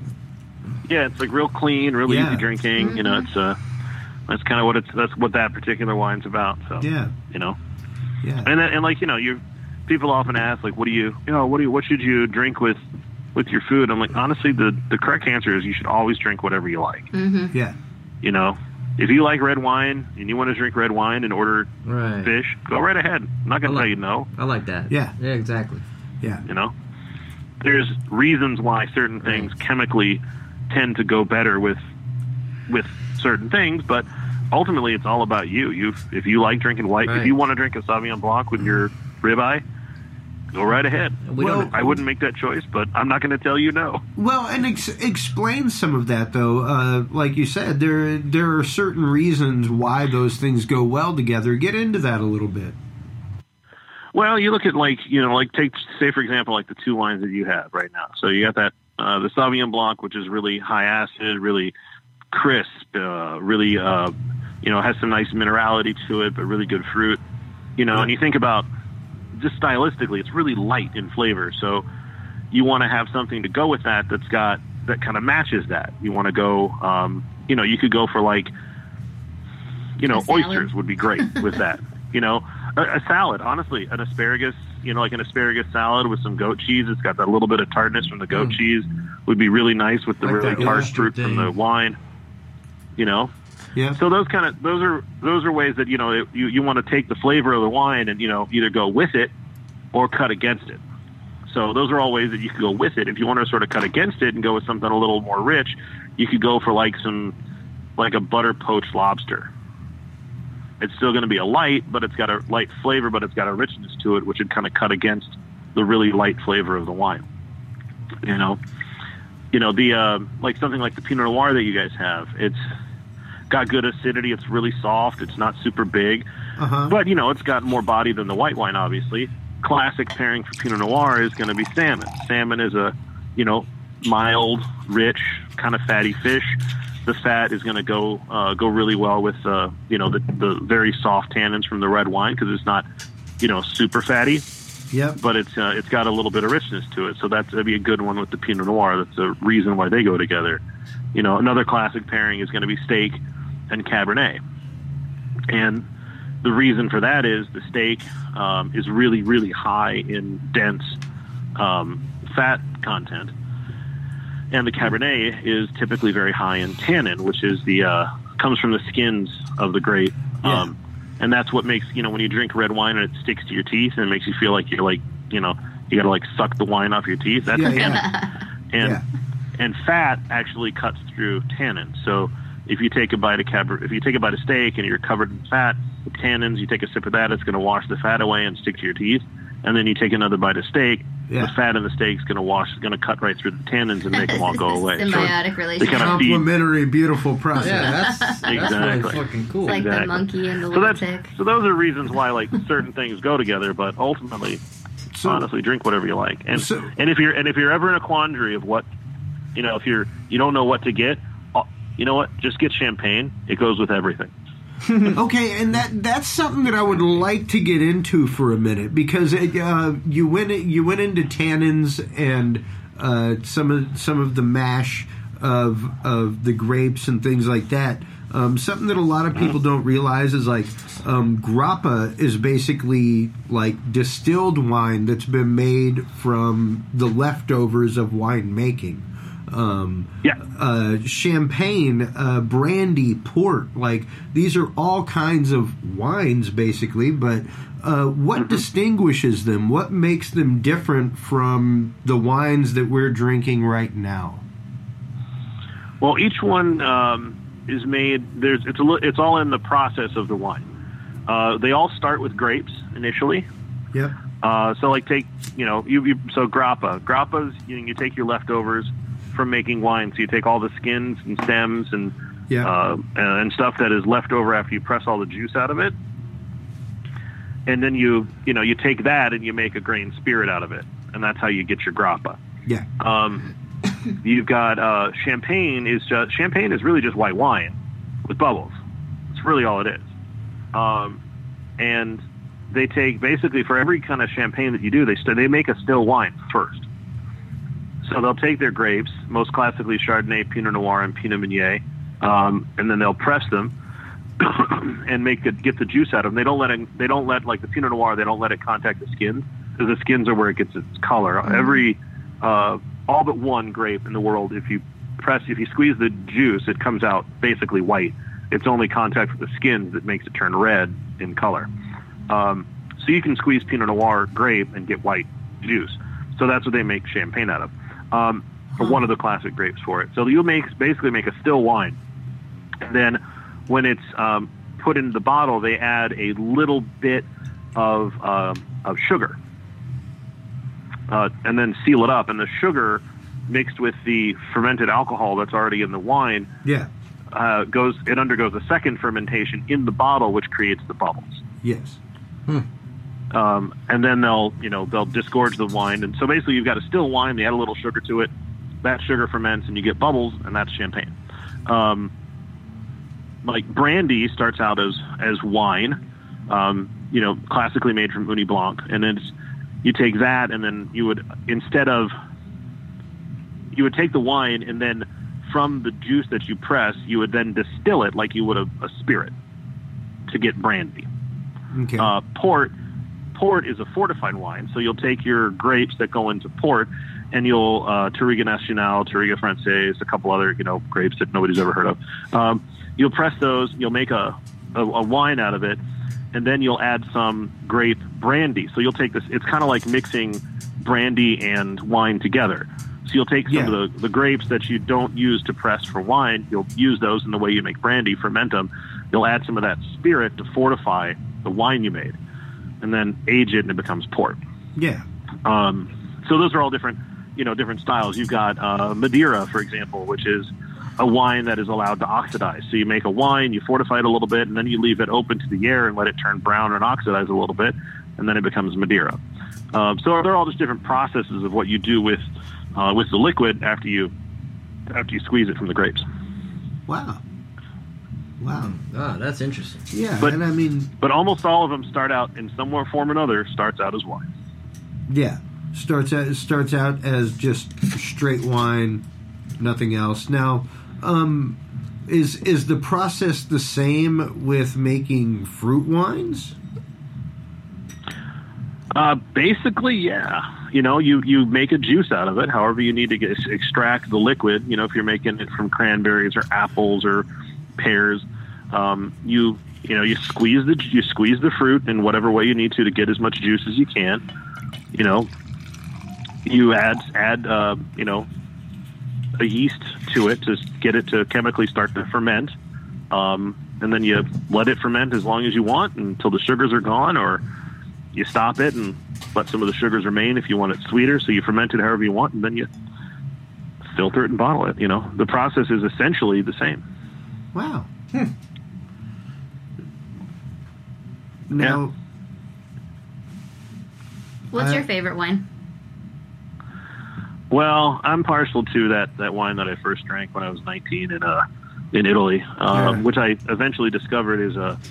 Yeah, it's like real clean, really Yeah. easy drinking. You know, it's uh, that's kind of what it's that's what that particular wine's about. So Yeah, you know, yeah. and then, and like you know, you people often ask like, what do you you know what do you what should you drink with with your food? I'm like, honestly, the the correct answer is you should always drink whatever you like. Mm-hmm. Yeah, You know, if you like red wine and you want to drink red wine and order Right. fish, go right ahead. I'm not going I to like- tell you no. I like that. Yeah. Yeah, exactly. yeah. You know, there's reasons why certain things chemically tend to go better with with certain things, but ultimately it's all about you. You, if you like drinking white, Right. if you want to drink a Sauvignon Blanc with your ribeye, go right ahead. We Well- don't. I wouldn't make that choice, but I'm not going to tell you no. Well, and ex- explain some of that though. Uh, like you said, there there are certain reasons why those things go well together. Get into that a little bit. Well, you look at like, you know, like take, say for example, like the two wines that you have right now. So you got that, uh, the Sauvignon Blanc, which is really high acid, really crisp, uh, really, uh, you know, has some nice minerality to it, but really good fruit, you know, and you think about just stylistically, it's really light in flavor. So you want to have something to go with that, that's got, that kind of matches that. You want to go, um, you know, you could go for like, you know, A salad. oysters would be great with that, you know, a, a salad, honestly, an asparagus, you know, like an asparagus salad with some goat cheese. It's got that little bit of tartness from the goat cheese would be really nice with the Like really that tart oyster fruit from the thing. wine, you know? Yeah. So those kind of, those are, those are ways that, you know, you, you want to take the flavor of the wine and, you know, either go with it or cut against it. So those are all ways that you could go with it. If you want to sort of cut against it and go with something a little more rich, you could go for like some, like a butter poached lobster. It's still going to be a light, but it's got a light flavor, but it's got a richness to it, which would kind of cut against the really light flavor of the wine. You know, you know the uh, like something like the Pinot Noir that you guys have. It's got good acidity. It's really soft. It's not super big, Uh-huh. but you know it's got more body than the white wine. Obviously, classic pairing for Pinot Noir is going to be salmon. Salmon is a you know mild, rich, kind of fatty fish. The fat is going to go uh, go really well with uh, you know the, the very soft tannins from the red wine because it's not you know super fatty, Yep. but it's uh, it's got a little bit of richness to it. So that's that'd be a good one with the Pinot Noir. That's a reason why they go together. You know, another classic pairing is going to be steak and Cabernet, and the reason for that is the steak um, is really really high in dense um, fat content. And the Cabernet is typically very high in tannin, which is the uh, comes from the skins of the grape, Yeah. um, and that's what makes you know when you drink red wine and it sticks to your teeth and it makes you feel like you're like you know you got to like suck the wine off your teeth. That's Yeah, tannin. yeah. and Yeah. and fat actually cuts through tannin. So if you take a bite of Caber, if you take a bite of steak and you're covered in fat, the tannins, you take a sip of that, it's going to wash the fat away and stick to your teeth. And then you take another bite of steak, Yeah. the fat in the steak's going to wash, going to cut right through the tannins and make them all go away. So Symbiotic they relationship. kind of feed. Complimentary, beautiful process. Yeah, that's, that's really Exactly. fucking cool. It's like the Exactly. monkey and the So little that's tick. so those are reasons why like certain things go together, but ultimately, So- honestly, drink whatever you like. And So- and if you're and if you're ever in a quandary of what, you know, if you're you don't know what to get, uh, you know what, just get champagne. It goes with everything. Okay, and that that's something that I would like to get into for a minute because it, uh, you went you went into tannins and uh, some of some of the mash of of the grapes and things like that. Um, something that a lot of people don't realize is like um, grappa is basically like distilled wine that's been made from the leftovers of wine making. um, Yeah. uh, champagne, uh, brandy, port. Like, these are all kinds of wines, basically, but uh, what Mm-hmm. distinguishes them? What makes them different from the wines that we're drinking right now? Well, each one um, is made. There's it's a, li- it's all in the process of the wine. Uh, they all start with grapes initially. Yep. Uh, so, like, take you know you, you so grappa. Grappas, you, you take your leftovers from making wine. So you take all the skins and stems and Yeah. uh, and stuff that is left over after you press all the juice out of it, and then you you know you take that and you make a grain spirit out of it, and that's how you get your grappa. Yeah. Um, you've got uh, champagne is just champagne is really just white wine with bubbles. It's really all it is. Um, and they take basically for every kind of champagne that you do, they st- they make a still wine first. So they'll take their grapes, most classically Chardonnay, Pinot Noir, and Pinot Meunier, um, and then they'll press them and make it get the juice out of them. They don't let it, they don't let like the Pinot Noir. They don't let it contact the skins because the skins are where it gets its color. Mm-hmm. Every uh, all but one grape in the world, if you press, if you squeeze the juice, it comes out basically white. It's only contact with the skins that makes it turn red in color. Um, so you can squeeze Pinot Noir grape and get white juice. So that's what they make champagne out of. Um, or one of the classic grapes for it. So you'll make basically make a still wine. And then when it's um, put into the bottle, they add a little bit of um, of sugar, uh, and then seal it up. And the sugar mixed with the fermented alcohol that's already in the wine, Yeah. uh, goes it undergoes a second fermentation in the bottle, which creates the bubbles. Yes. Um, and then they'll, you know, they'll disgorge the wine. And so basically you've got a still wine, they add a little sugar to it, that sugar ferments and you get bubbles, and that's champagne. Um, like brandy starts out as, as wine, um, you know, classically made from Uni Blanc. And then it's, you take that and then you would, instead of, you would take the wine and then from the juice that you press, you would then distill it like you would a, a spirit to get brandy. Okay. Uh, port, port is a fortified wine, so you'll take your grapes that go into port, and you'll uh, Touriga Nacional, Touriga Francaise, a couple other you know grapes that nobody's ever heard of. Um, you'll press those, you'll make a, a a wine out of it, and then you'll add some grape brandy. So you'll take this. It's kind of like mixing brandy and wine together. So you'll take some Yeah. of the, the grapes that you don't use to press for wine. You'll use those in the way you make brandy, ferment them. You'll add some of that spirit to fortify the wine you made, and then age it, and it becomes port. Yeah. Um, so those are all different, you know, different styles. You've got uh, Madeira, for example, which is a wine that is allowed to oxidize. So you make a wine, you fortify it a little bit, and then you leave it open to the air and let it turn brown and oxidize a little bit, and then it becomes Madeira. Um, so they're all just different processes of what you do with uh, with the liquid after you after you squeeze it from the grapes. Wow. Wow. Ah, that's interesting. Yeah, But- and I mean, But almost all of them start out in some form or another, starts out as wine. yeah, starts out starts out as just straight wine, nothing else. Now, um, is is the process the same with making fruit wines? Uh, basically, yeah. You know, you, you make a juice out of it, however you need to get, extract the liquid. You know, if you're making it from cranberries or apples or pears, um, you you know you squeeze the you squeeze the fruit in whatever way you need to to get as much juice as you can. You know, you add add uh, you know a yeast to it to get it to chemically start to ferment, um, and then you let it ferment as long as you want until the sugars are gone, or you stop it and let some of the sugars remain if you want it sweeter. So you ferment it however you want, and then you filter it and bottle it. You know, the process is essentially the same. Wow. Now, What's I- your favorite wine? Well, I'm partial to that, that wine that I first drank when I was nineteen in uh in Italy, um, Yeah. which I eventually discovered is a.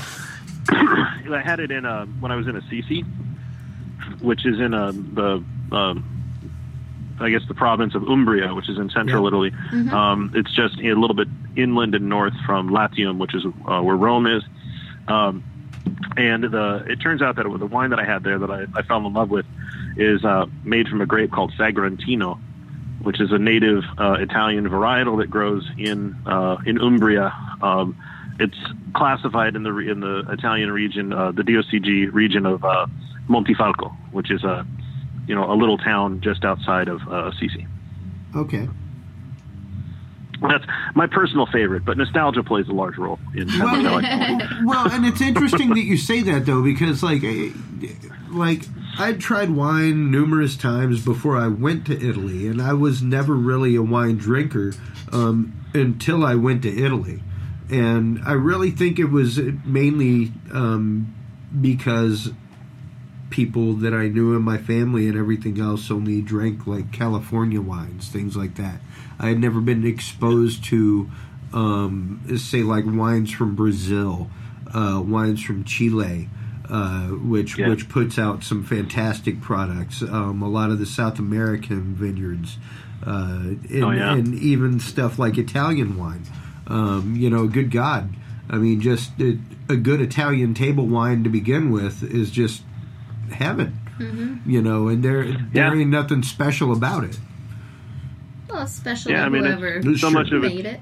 I had it in a when I was in Assisi, which is in a the um, I guess the province of Umbria, which is in central Yeah. Italy. Um, it's just a little bit inland and north from Latium, which is uh, where Rome is. Um, and the it turns out that it was the wine that I had there that I, I fell in love with is uh, made from a grape called Sagrantino, which is a native uh, Italian varietal that grows in uh, in Umbria. Um, it's classified in the in the Italian region, uh, the D O C G region of uh, Montifalco, which is a you know a little town just outside of uh, Assisi. Okay. That's my personal favorite, but nostalgia plays a large role in how much I like wine. Well, and it's interesting that you say that though, because like, eh, like I'd tried wine numerous times before I went to Italy, and I was never really a wine drinker um, until I went to Italy, and I really think it was mainly um, because people that I knew in my family and everything else only drank like California wines, things like that. I had never been exposed to, um, say, like wines from Brazil, uh, wines from Chile, uh, which yeah. which puts out some fantastic products. Um, a lot of the South American vineyards, uh, and, oh, yeah. and even stuff like Italian wine. Um, you know, good God, I mean, just a, a good Italian table wine to begin with is just heaven. Mm-hmm. You know, and there there yeah. ain't nothing special about it. Well, especially Yeah, I mean, whoever it's so much of made it. it.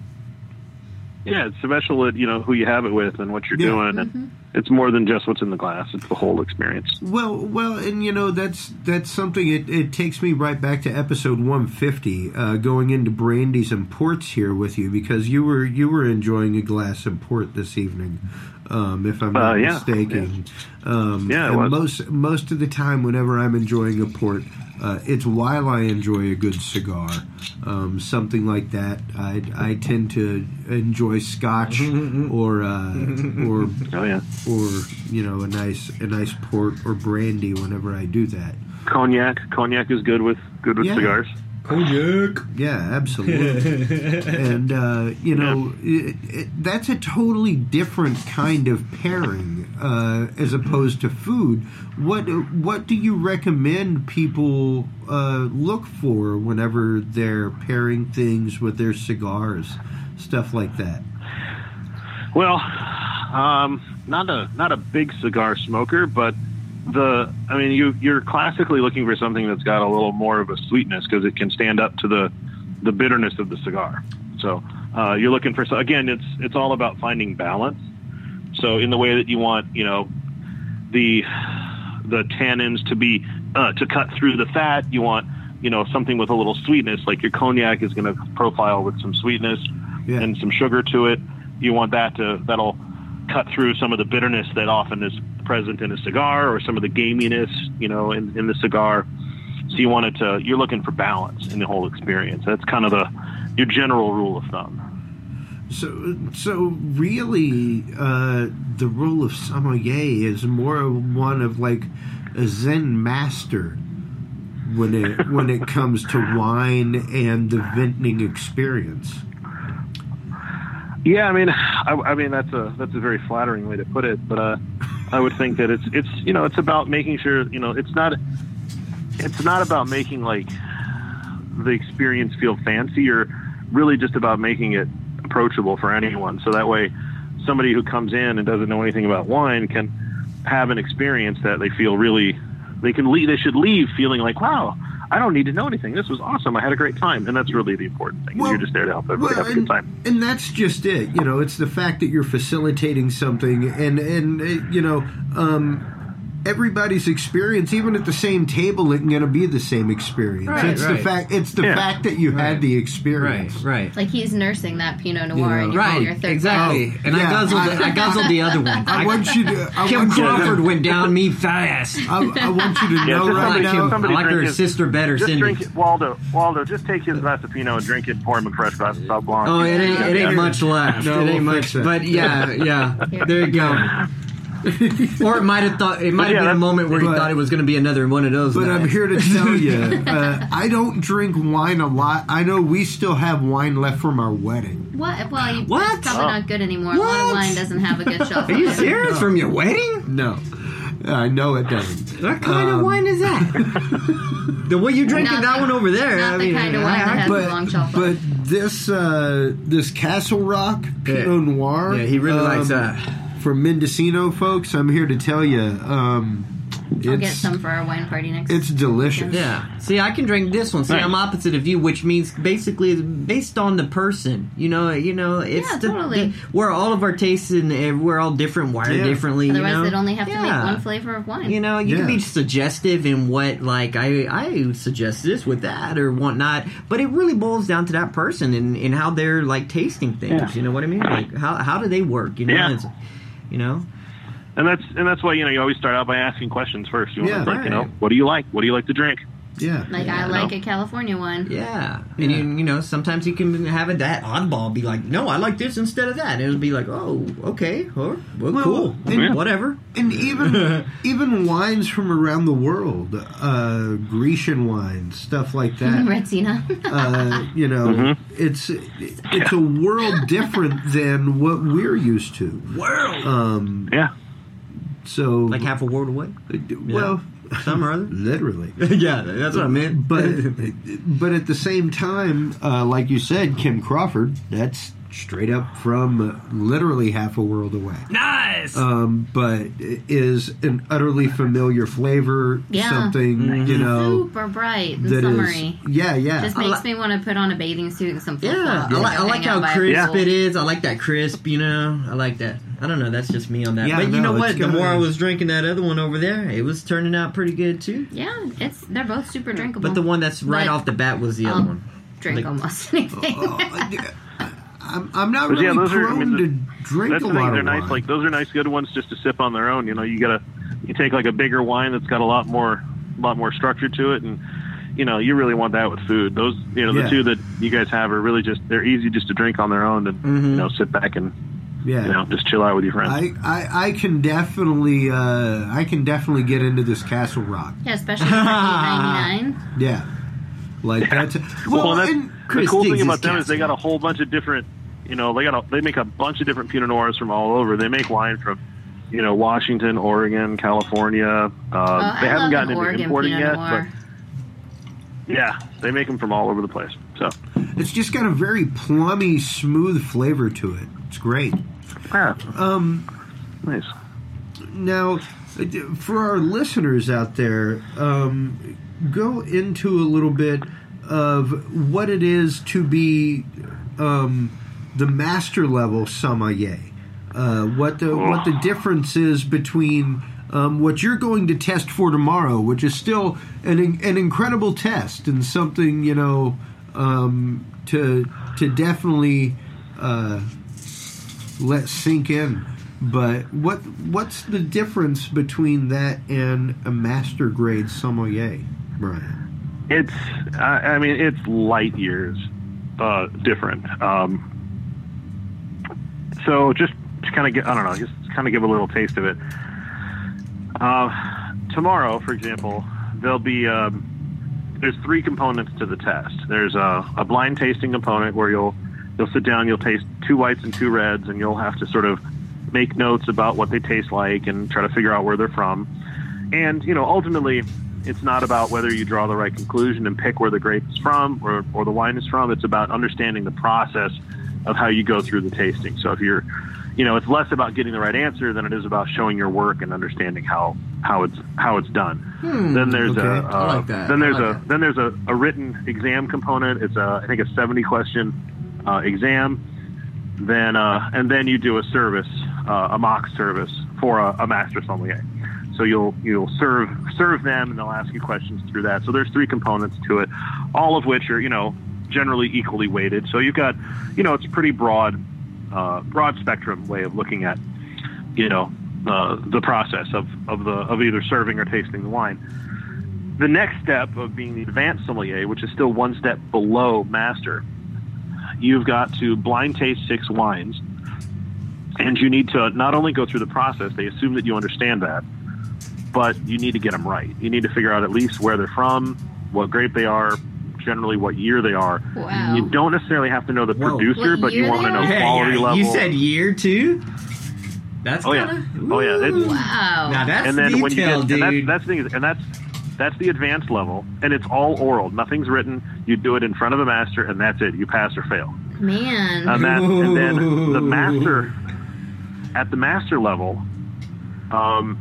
Yeah, it's special at you know who you have it with and what you're Yeah. doing. Mm-hmm. And it's more than just what's in the glass; it's the whole experience. Well, well, and you know that's that's something. It, it takes me right back to episode one fifty, uh, going into brandies and ports here with you, because you were you were enjoying a glass of port this evening, um, if I'm not Uh, yeah. mistaken. Yeah, Um, Yeah, it and was. most most of the time, whenever I'm enjoying a port, uh, it's while I enjoy a good cigar, um, something like that. I I tend to enjoy Scotch or uh, or Oh yeah, or you know a nice a nice port or brandy whenever I do that. cognac. Cognac is good with good with Yeah. cigars. Cognac. Yeah, absolutely. And uh, you know it, it, that's a totally different kind of pairing uh, as opposed to food. What what do you recommend people uh, look for whenever they're pairing things with their cigars, stuff like that? Well, um, not a not a big cigar smoker, but the I mean, you you're classically looking for something that's got a little more of a sweetness because it can stand up to the the bitterness of the cigar. So uh, you're looking for so again, it's it's all about finding balance. So in the way that you want, you know, the the tannins to be uh, to cut through the fat, you want you know something with a little sweetness. Like your cognac is going to profile with some sweetness Yeah. and some sugar to it. You want that to that'll cut through some of the bitterness that often is present in a cigar or some of the gaminess, you know, in, in the cigar. So you want it to, you're looking for balance in the whole experience. That's kind of the your general rule of thumb. So, so really, uh, the role of sommelier is more one of like a Zen master when it when it comes to wine and the vintning experience. Yeah, I mean, I, I mean that's a that's a very flattering way to put it, but uh, I would think that it's it's you know it's about making sure you know it's not it's not about making like the experience feel fancy, or really just about making it approachable for anyone. So that way, somebody who comes in and doesn't know anything about wine can have an experience that they feel really they can leave. They should leave feeling like, wow, I don't need to know anything. This was awesome. I had a great time. And that's really the important thing. Well, you're just there to help everybody well, have a and, good time. And that's just it. You know, it's the fact that you're facilitating something, and, and uh, you know, um, everybody's experience, even at the same table, isn't going to be the same experience. Right, it's the right. fact. It's the Yeah. fact that you Right. had the Right, experience. right. Like he's nursing that Pinot Noir, Yeah. and you're Right, on your third exactly. glass. And Yeah, I guzzled, I- the, I guzzled the other one. I want you to. I Kim want you Crawford to, went down me fast. I, I want you to Yeah, know just right somebody- now. somebody I like drink her his- sister better, Just Cindy. drink it, Waldo. Waldo, just take his glass of Pinot and drink it. Pour him a fresh glass of Sauv Blanc. Oh, it ain't, it Yeah. ain't much left. No, it ain't we'll much, fix it. but yeah, yeah. There you go. Or it might have thought it might have yeah, been a that's- moment where he but- thought it was going to be another one of those. But I'm nights. here to tell you, uh, I don't drink wine a lot. I know we still have wine left from our wedding. What? Well, you, What? it's probably not good anymore. A lot What? of wine doesn't have a good shelf Are you life. serious? From your wedding? No, I know it doesn't. What kind of Um, wine is that? The way you drinking Not that the- one over there? not I the mean, kind of wine that I- has- a long But shelf but life. this uh, this Castle Rock Pinot Yeah. Noir. Yeah, he really likes um, that. From Mendocino, folks. I'm here to tell you. Um, I'll get It's some for our wine party next. it's delicious. Yeah. See, I can drink this one. See, Nice. I'm opposite of you, which means basically it's based on the person. You know, you know, it's Yeah, the, totally. the- we're all of our tastes and uh, we're all different, wired Yeah. differently. Otherwise, you know? they'd only have to make Yeah. one flavor of wine. You know, you can Yeah. be suggestive in what, like, I I suggest this with that or whatnot, but it really boils down to that person and, and how they're, like, tasting things. Yeah. You know what I mean? Like, how how do they work? You know, Yeah. It's, you know. And that's and that's why you know you always start out by asking questions first. You want Yeah. to like, you know, Right. what do you like? What do you like to drink? Yeah. Like Yeah, I I like know. a California one. Yeah, and you, you know, sometimes you can have it that oddball be like, no, I like this instead of that. And it'll be like, oh, okay, or well, Well, cool, and- whatever. And even even wines from around the world, uh, Grecian wines, stuff like that. Retsina. uh, you know, Mhm. it's it's a world different than what we're used to. World, Um, Yeah. so, like half a world away. well, Some or other. literally. Yeah, that's what I meant. But but at the same time, uh, like you said, Kim Crawford, that's straight up from uh, literally half a world away. nice. Um, but is an utterly familiar flavor, Yeah. something you know Super bright and that is summery. yeah yeah. Just I makes li- me want to put on a bathing suit and some flip yeah, flops. I like, I like how crisp Yeah. it is. I like that crisp, you know. I like that. I don't know. That's just me on that. Yeah, but you no, know what? it's The got more a- I was drinking that other one over there, it was turning out pretty good too. Yeah, it's they're both super drinkable. But the one that's right But off the bat was the I'll other one. drink Like- almost anything. Oh, I- I'm, I'm not But really yeah, those are- I prone mean, to drink That's a the thing. lot They're of nice. wine. Like those are nice, good ones just to sip on their own. You know, you gotta you take like a bigger wine that's got a lot more, lot more structure to it, and you know, you really want that with food. Those, you know, the Yeah. two that you guys have are really just they're easy just to drink on their own, and Mhm. you know, sit back and yeah. you know, just chill out with your friends. I, I, I can definitely uh, I can definitely get into this Castle Rock. Yeah, especially for eight ninety-nine. Yeah, like that's Well, well, that's, and the Chris cool digs thing about his them is they castle. got a whole bunch of different, you know, they got a, they make a bunch of different Pinot Noirs from all over. They make wine from, you know, Washington, Oregon, California. Uh, Oh, they I haven't love gotten an into Oregon importing Pinot yet, Noir. but yeah, they make them from all over the place. So it's just got a very plummy, smooth flavor to it. It's great. yeah, Um, nice. now, for our listeners out there, um, go into a little bit of what it is to be um, the master level sommelier. Uh, what the what the difference is between um, what you're going to test for tomorrow, which is still an an incredible test and something you know um, to to definitely uh, let sink in. But what what's the difference between that and a master grade sommelier, Brian? It's, I, I mean, it's light years uh, different. Um, so just to kind of get, I don't know, just kind of give a little taste of it. Uh, tomorrow, for example, there'll be um, there's three components to the test. There's a, a blind tasting component where you'll you'll sit down, you'll taste two whites and two reds, and you'll have to sort of make notes about what they taste like and try to figure out where they're from. And you know, ultimately, it's not about whether you draw the right conclusion and pick where the grape is from or, or the wine is from. It's about understanding the process of how you go through the tasting. So if you're, you know, it's less about getting the right answer than it is about showing your work and understanding how, how it's how it's done. then there's okay. a Hmm, I uh, like that. then there's I like a that. then there's a, a written exam component. It's a I think a seventy question uh, exam. Then uh, and then you do a service, uh, a mock service for a, a master sommelier. So you'll you'll serve serve them, and they'll ask you questions through that. So there's three components to it, all of which are you know generally equally weighted. So you've got you know it's a pretty broad uh, broad spectrum way of looking at you know uh, the process of, of the of either serving or tasting the wine. The next step of being the advanced sommelier, which is still one step below master, you've got to blind taste six wines, and you need to not only go through the process. They assume that you understand that. But you need to get them right. You need to figure out at least where they're from, what grape they are, generally what year they are. Wow. You don't necessarily have to know the Whoa. producer, What but you year want to they know are? Yeah, quality yeah. level. You said year two. That's Oh, yeah. kinda, Oh, yeah. It's- Wow. Now that's and then detail, when you get, dude. and that's, that's the thing, is- and that's that's the advanced level, and it's all oral. Nothing's written. You do it in front of a master, and that's it. You pass or fail. Man. And, that, and then the Ooh. master, at the master level, um,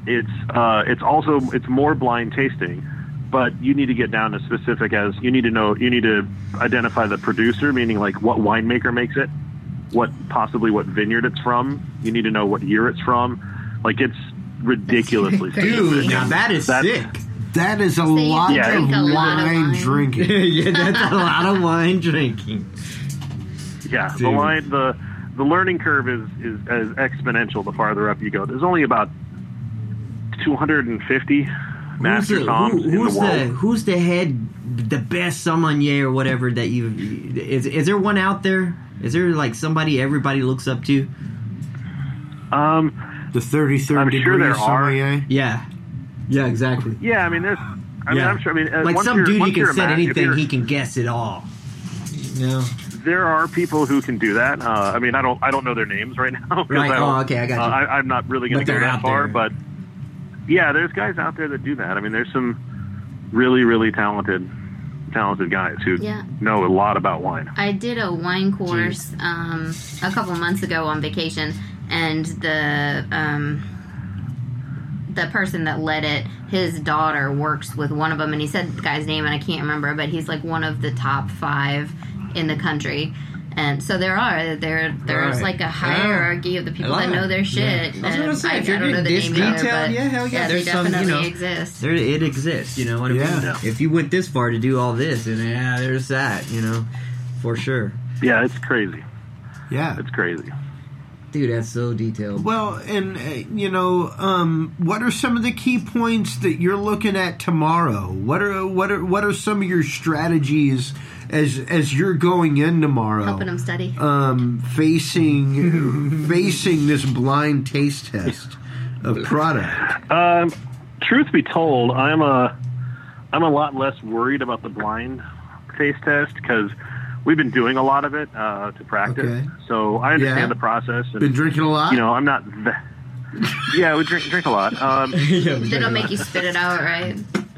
it's uh, it's also it's more blind tasting, but you need to get down to specific as you need to know you need to identify the producer, meaning like what winemaker makes it, what possibly what vineyard it's from. You need to know what year it's from. Like it's ridiculously Dude, now that is That's- sick. That is a So you lot Yeah. of drink a lot of wine wine. drinking. Yeah, that's a lot of wine drinking. Yeah, the Dude. line the the learning curve is is as exponential the farther up you go. There's only about two hundred fifty master who's the, somms who, in who's the world. the who's the head, the best sommelier or whatever that you is? Is there one out there? Is there like somebody everybody looks up to? Um, The thirty-third I'm sure degree there are. sommelier. Yeah, yeah, exactly. yeah, I mean, there's. I mean, Yeah. I'm sure. I mean, uh, Like once some you're- dude, he once can you're a set ma- if anything, you're- he can guess it all. You know? There are people who can do that. Uh, I mean, I don't. I don't know their names right now. 'cause Right. I don't- Oh, okay, I got you. Uh, I, I'm not really going But to go they're that out far, there. but yeah, there's guys out there that do that. I mean, there's some really, really talented, talented guys who Yeah. know a lot about wine. I did a wine course um, a couple months ago on vacation, and the um, the person that led it, his daughter works with one of them, and he said the guy's name, and I can't remember, but he's like one of the top five in the country. And so there are there there's Right. like a hierarchy of the people I that love know it. their shit. Yeah. I was gonna And say, I, if you're I don't know the getting name this either, detailed, but yeah, hell yeah, they there's some, you definitely know, exist. There, it exists. You know what I mean? Yeah. If you went this far to do all this, and yeah, there's that. You know, for sure, Yeah, it's crazy. Yeah. It's crazy. dude. That's so detailed. Well, and uh, you know, um, what are some of the key points that you're looking at tomorrow? What are what are what are some of your strategies as as you're going in tomorrow? Helping them study. Um, facing facing this blind taste test of product. Um, truth be told, I'm a I'm a lot less worried about the blind taste test because we've been doing a lot of it uh, to practice. Okay. So I understand Yeah. the process. And, Been drinking a lot. you know, I'm not. Th- yeah, we drink drink a lot. Um, They don't make you spit it out, right?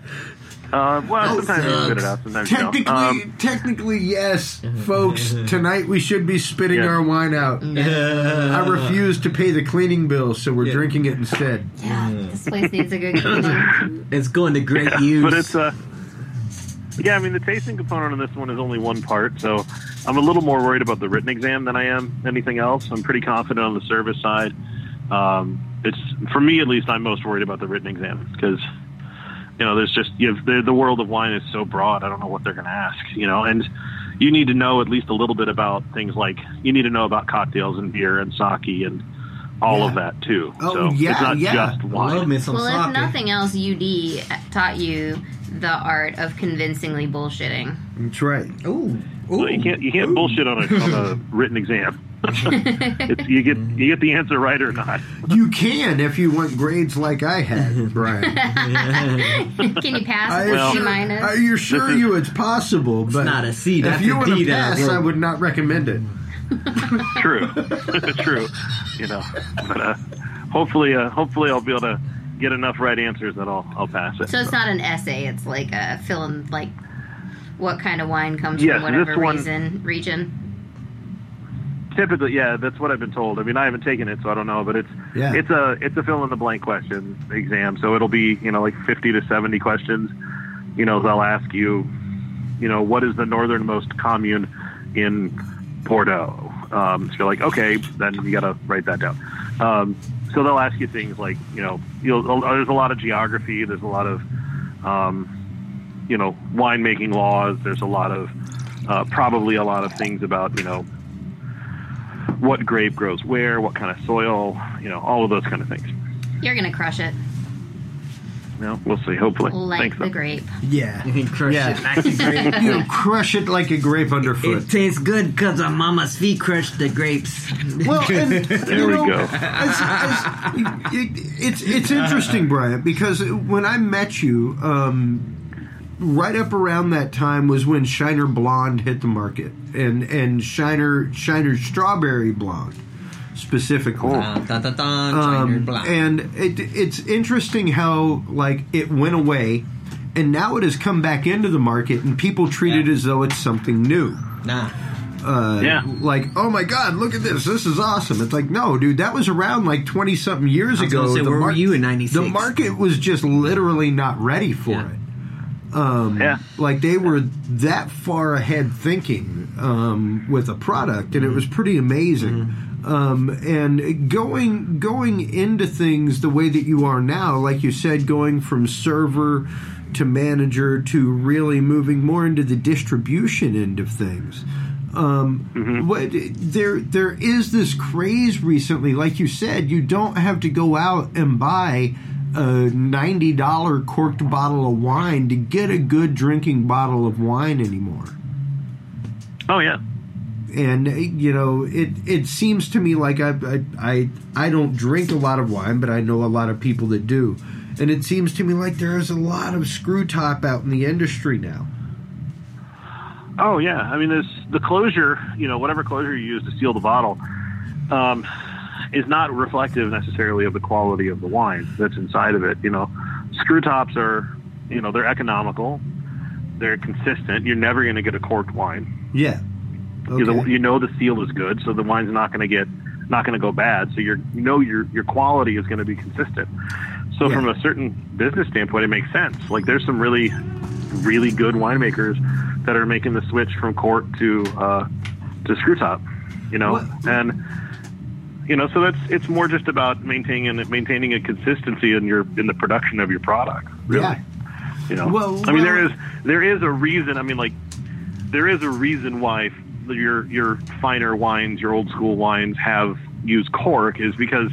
uh, well, sometimes you sucks. spit it out. Sometimes you Technically, don't. Um, technically, yes, folks. Tonight we should be spitting Yeah. our wine out. I refuse to pay the cleaning bill, so we're Yeah. drinking it instead. Yeah, this place needs a good cleaning. It's going to great yeah, use. but it's uh, yeah. I mean, the tasting component on this one is only one part, so I'm a little more worried about the written exam than I am anything else. I'm pretty confident on the service side. Um, it's for me at least. I'm most worried about the written exam because you know there's just you have, the, the world of wine is so broad. I don't know what they're going to ask. You know, and you need to know at least a little bit about things like you need to know about cocktails and beer and sake and all Yeah. of that too. Oh, so yeah, it's not yeah. just I wine. love me some Well, sake. if nothing else, U D taught you the art of convincingly bullshitting. That's right. Ooh, So you can't you can't bullshit on a on a written exam. it's, you get you get the answer right or not. You can if you want grades like I had, Brian. Can you pass I with Well- C assure, minus? I assure you it's possible, but not a C, that's if you a want D to that pass, I world. would not recommend it. True, true. You know, but uh, hopefully, uh, hopefully, I'll be able to get enough right answers that I'll I'll pass it. So it's not an essay. It's like a fill in, like what kind of wine comes Yes, from whatever this one- reason region. Typically, yeah, that's what I've been told. I mean, I haven't taken it, so I don't know, but it's Yeah. it's a it's a fill in the blank question exam. So it'll be you know like fifty to seventy questions. You know, they'll ask you, you know, what is the northernmost commune in Bordeaux? Um, so you're like, okay, then you got to write that down. Um, so they'll ask you things like, you know, you'll, there's a lot of geography. There's a lot of, um, you know, winemaking laws. There's a lot of, uh, probably a lot of things about, you know, what grape grows where, what kind of soil, you know, all of those kind of things. You're gonna crush it, You know, we'll see. Hopefully, like Thanks, the though. grape. Yeah. Crush Yeah. it like a grape. You know, crush it like a grape underfoot. It tastes good because of Mama's feet crushed the grapes. Well, and, There you we know, go. It's, it's, it, it's it's interesting, Brian, because when I met you, um, right up around that time was when Shiner Blonde hit the market, and and Shiner Shiner Strawberry Blonde specifically. Dun, dun, dun, dun, Shiner Um, Blanc. and it, it's interesting how like it went away, and now it has come back into the market, and people treat it Yeah. as though it's something new. Nah. Uh, Yeah. Like, oh my God, look at this. This is awesome. It's like, no, dude, that was around like twenty-something years I was ago. gonna say, The where were you in ninety-six? The market was just literally not ready for Yeah. it. Um, Yeah. Like, they were that far ahead thinking um, with a product, and it was pretty amazing. Um, and going going into things the way that you are now, like you said, going from server to manager to really moving more into the distribution end of things. Um, Mm-hmm. what, there there is this craze recently, like you said, you don't have to go out and buy a ninety dollar corked bottle of wine to get a good drinking bottle of wine anymore. Oh yeah. And you know, it it seems to me like I, I I I don't drink a lot of wine, but I know a lot of people that do, and it seems to me like there is a lot of screw top out in the industry now. Oh yeah, I mean, this the closure, you know, whatever closure you use to seal the bottle, um, is not reflective necessarily of the quality of the wine that's inside of it. You know, screw tops are, you know, they're economical, they're consistent. You're never going to get a corked wine. Yeah, You, know, okay. you know the seal is good, so the wine's not going to get not going to go bad. So you're you know your your quality is going to be consistent. So Yeah. from a certain business standpoint, it makes sense. Like there's some really really good winemakers that are making the switch from cork to uh, to screw top, you know, What- and you know, so that's it's more just about maintaining maintaining a consistency in your in the production of your product. Really, Yeah. you know. Well, I mean, there well- is there is a reason. I mean, like there is a reason why your your finer wines, your old school wines, have used cork is because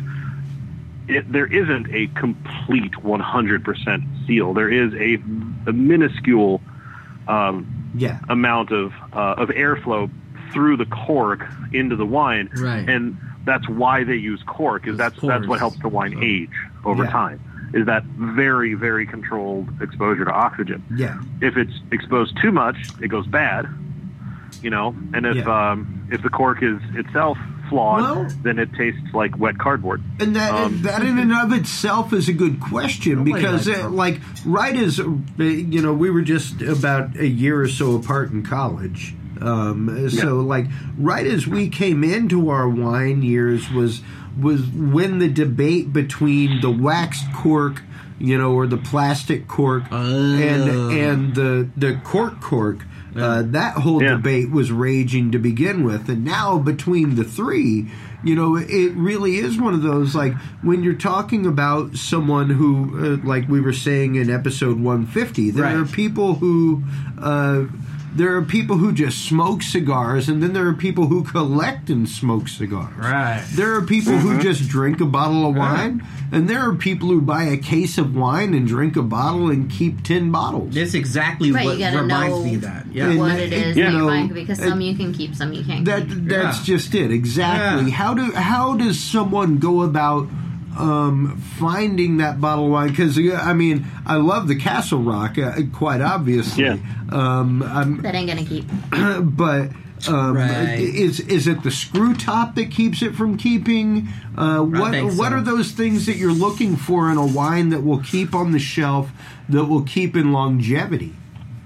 it, there isn't a complete one hundred percent seal. There is a, a minuscule um, Yeah. amount of uh, of airflow through the cork into the wine, Right. and that's why they use cork. Is Those that's that's pores. what helps the wine age over Yeah. time. Is that very very controlled exposure to oxygen. Yeah. If it's exposed too much, it goes bad. You know, and if Yeah. um, if the cork is itself flawed, Well- then it tastes like wet cardboard. And that Um, that in and of itself is a good question Nobody because, likes uh, them. like, right as uh, you know, we were just about a year or so apart in college. Um, so, like, right as we came into our wine years was was when the debate between the waxed cork, you know, or the plastic cork, Oh. and and the the cork cork. Uh, that whole Yeah. debate was raging to begin with, and now between the three, you know, it really is one of those, like, when you're talking about someone who, uh, like we were saying in episode one fifty, there Right. are people who uh, there are people who just smoke cigars, and then there are people who collect and smoke cigars. Right. There are people who just drink a bottle of wine, and there are people who buy a case of wine and drink a bottle and keep ten bottles. That's exactly Right, what you gotta reminds know me of that. Yeah. And- what it is you that know, you're buying because some and- you can keep, some you can't That keep. that's Yeah. just it exactly. Yeah. How do how does someone go about um, finding that bottle of wine? Because I mean, I love the Castle Rock, uh, quite obviously. Yeah. Um, I'm, That ain't gonna keep. but um, Right. is is it the screw top that keeps it from keeping? Uh, what think what so. are those things that you're looking for in a wine that will keep on the shelf, that will keep in longevity?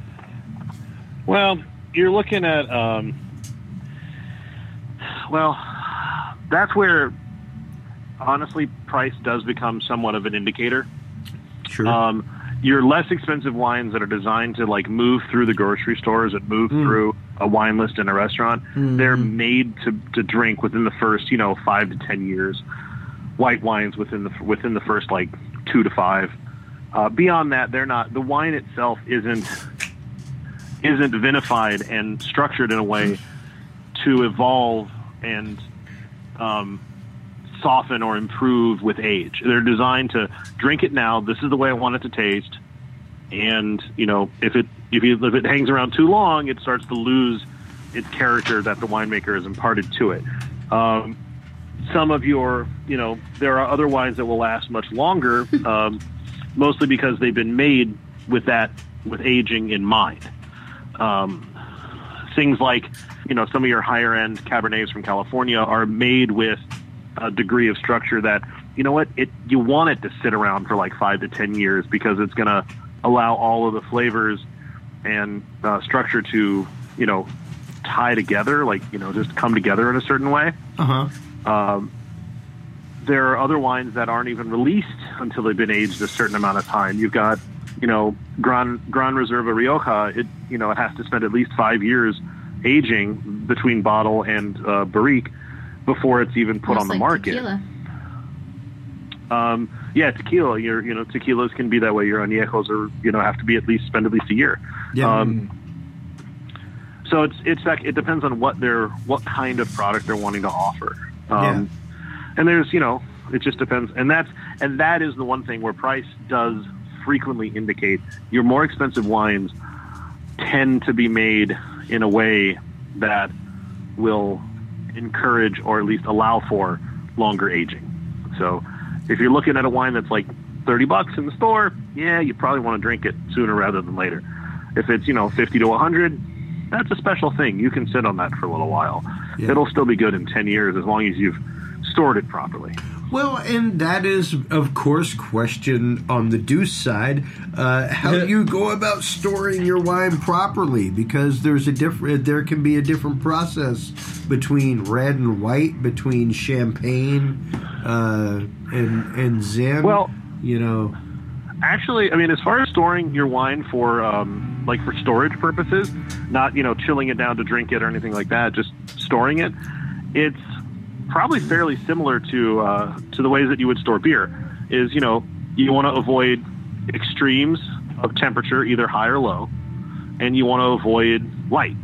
Well, you're looking at, um, well, that's where, honestly, price does become somewhat of an indicator. Sure. Um, your less expensive wines that are designed to, like, move through the grocery stores and move through a wine list in a restaurant, they're made to, to drink within the first, you know, five to ten years. White wines within the within the first, like, two to five. Uh, beyond that, they're not. The wine itself isn't isn't vinified and structured in a way to evolve and um, soften or improve with age. They're designed to drink it now. This is the way I want it to taste. And, you know, if it if, you, if it hangs around too long, it starts to lose its character that the winemaker has imparted to it. Um, some of your, you know, there are other wines that will last much longer, um, mostly because they've been made with that, with aging in mind. Um, things like, you know, some of your higher end Cabernets from California are made with a degree of structure that, you know what, it you want it to sit around for like five to ten years because it's going to allow all of the flavors and uh, structure to, you know, tie together, like, you know, just come together in a certain way. Uh huh. Um, there are other wines that aren't even released until they've been aged a certain amount of time. You've got, you know, Gran, Gran Reserva Rioja, it, you know, it has to spend at least five years aging between bottle and uh, barrique before it's even put Almost on the like market. Tequila. Um, yeah, tequila. You're, you know, tequilas can be that way. Your añejos are, you know, have to be at least spend at least a year. Yeah. Um, so it's it's like it depends on what they're what kind of product they're wanting to offer. Um, And there's, you know, it just depends, and that's and that is the one thing where price does frequently indicate your more expensive wines tend to be made in a way that will encourage or at least allow for longer aging. So if you're looking at a wine that's like thirty bucks in the store, yeah, you probably want to drink it sooner rather than later. If it's, you know, fifty to a hundred, that's a special thing. You can sit on that for a little while. Yeah. It'll still be good in ten years as long as you've stored it properly. Well, and that is, of course, question on the Deuce side. Uh, how do you go about storing your wine properly? Because there's a different, there can be a different process between red and white, between champagne uh, and and Zin. Well, you know, actually, I mean, as far as storing your wine for, um, like for storage purposes, not, you know, chilling it down to drink it or anything like that, just storing it, it's probably fairly similar to uh, to the ways that you would store beer. Is, you know, you want to avoid extremes of temperature, either high or low, and you want to avoid light.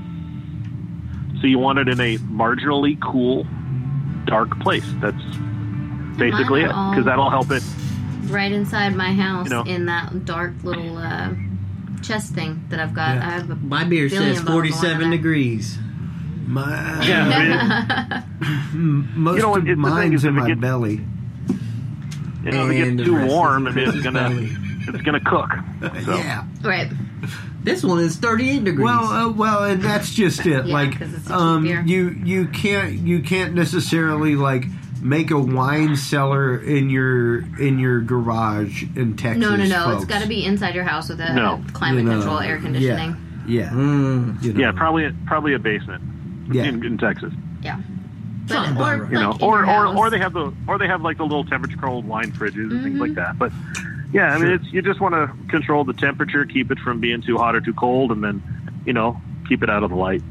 So you want it in a marginally cool, dark place. That's basically it, Mine are because that'll all help it. Right inside my house, You know. in that dark little uh, chest thing that I've got. Yeah. I have a My beer billion says bottles of wine in forty-seven there. degrees. my Yeah, most You know what, of it- the thing mine's is, in if it my gets- belly. you know, if it And gets the too rest is warm, in I mean, it's Chris's gonna belly. it's gonna cook. So. Yeah. Right. This one is thirty-eight degrees. Well, uh, well, and that's just it. Yeah, like, 'cause it's a cheap um, beer. you you can't you can't necessarily like make a wine cellar in your in your garage in Texas. No, no, no. folks. It's got to be inside your house with a No. climate You know, control, air conditioning. Yeah, yeah, Mm. you know. Yeah, probably probably a basement Yeah. in, in Texas. Yeah. Sounds But, about or, right. You like, know, in or your or, house. or they have the or they have like the little temperature controlled wine fridges and things Mhm. like that. But yeah, I mean, it's you just want to control the temperature, keep it from being too hot or too cold, and then, you know, keep it out of the light.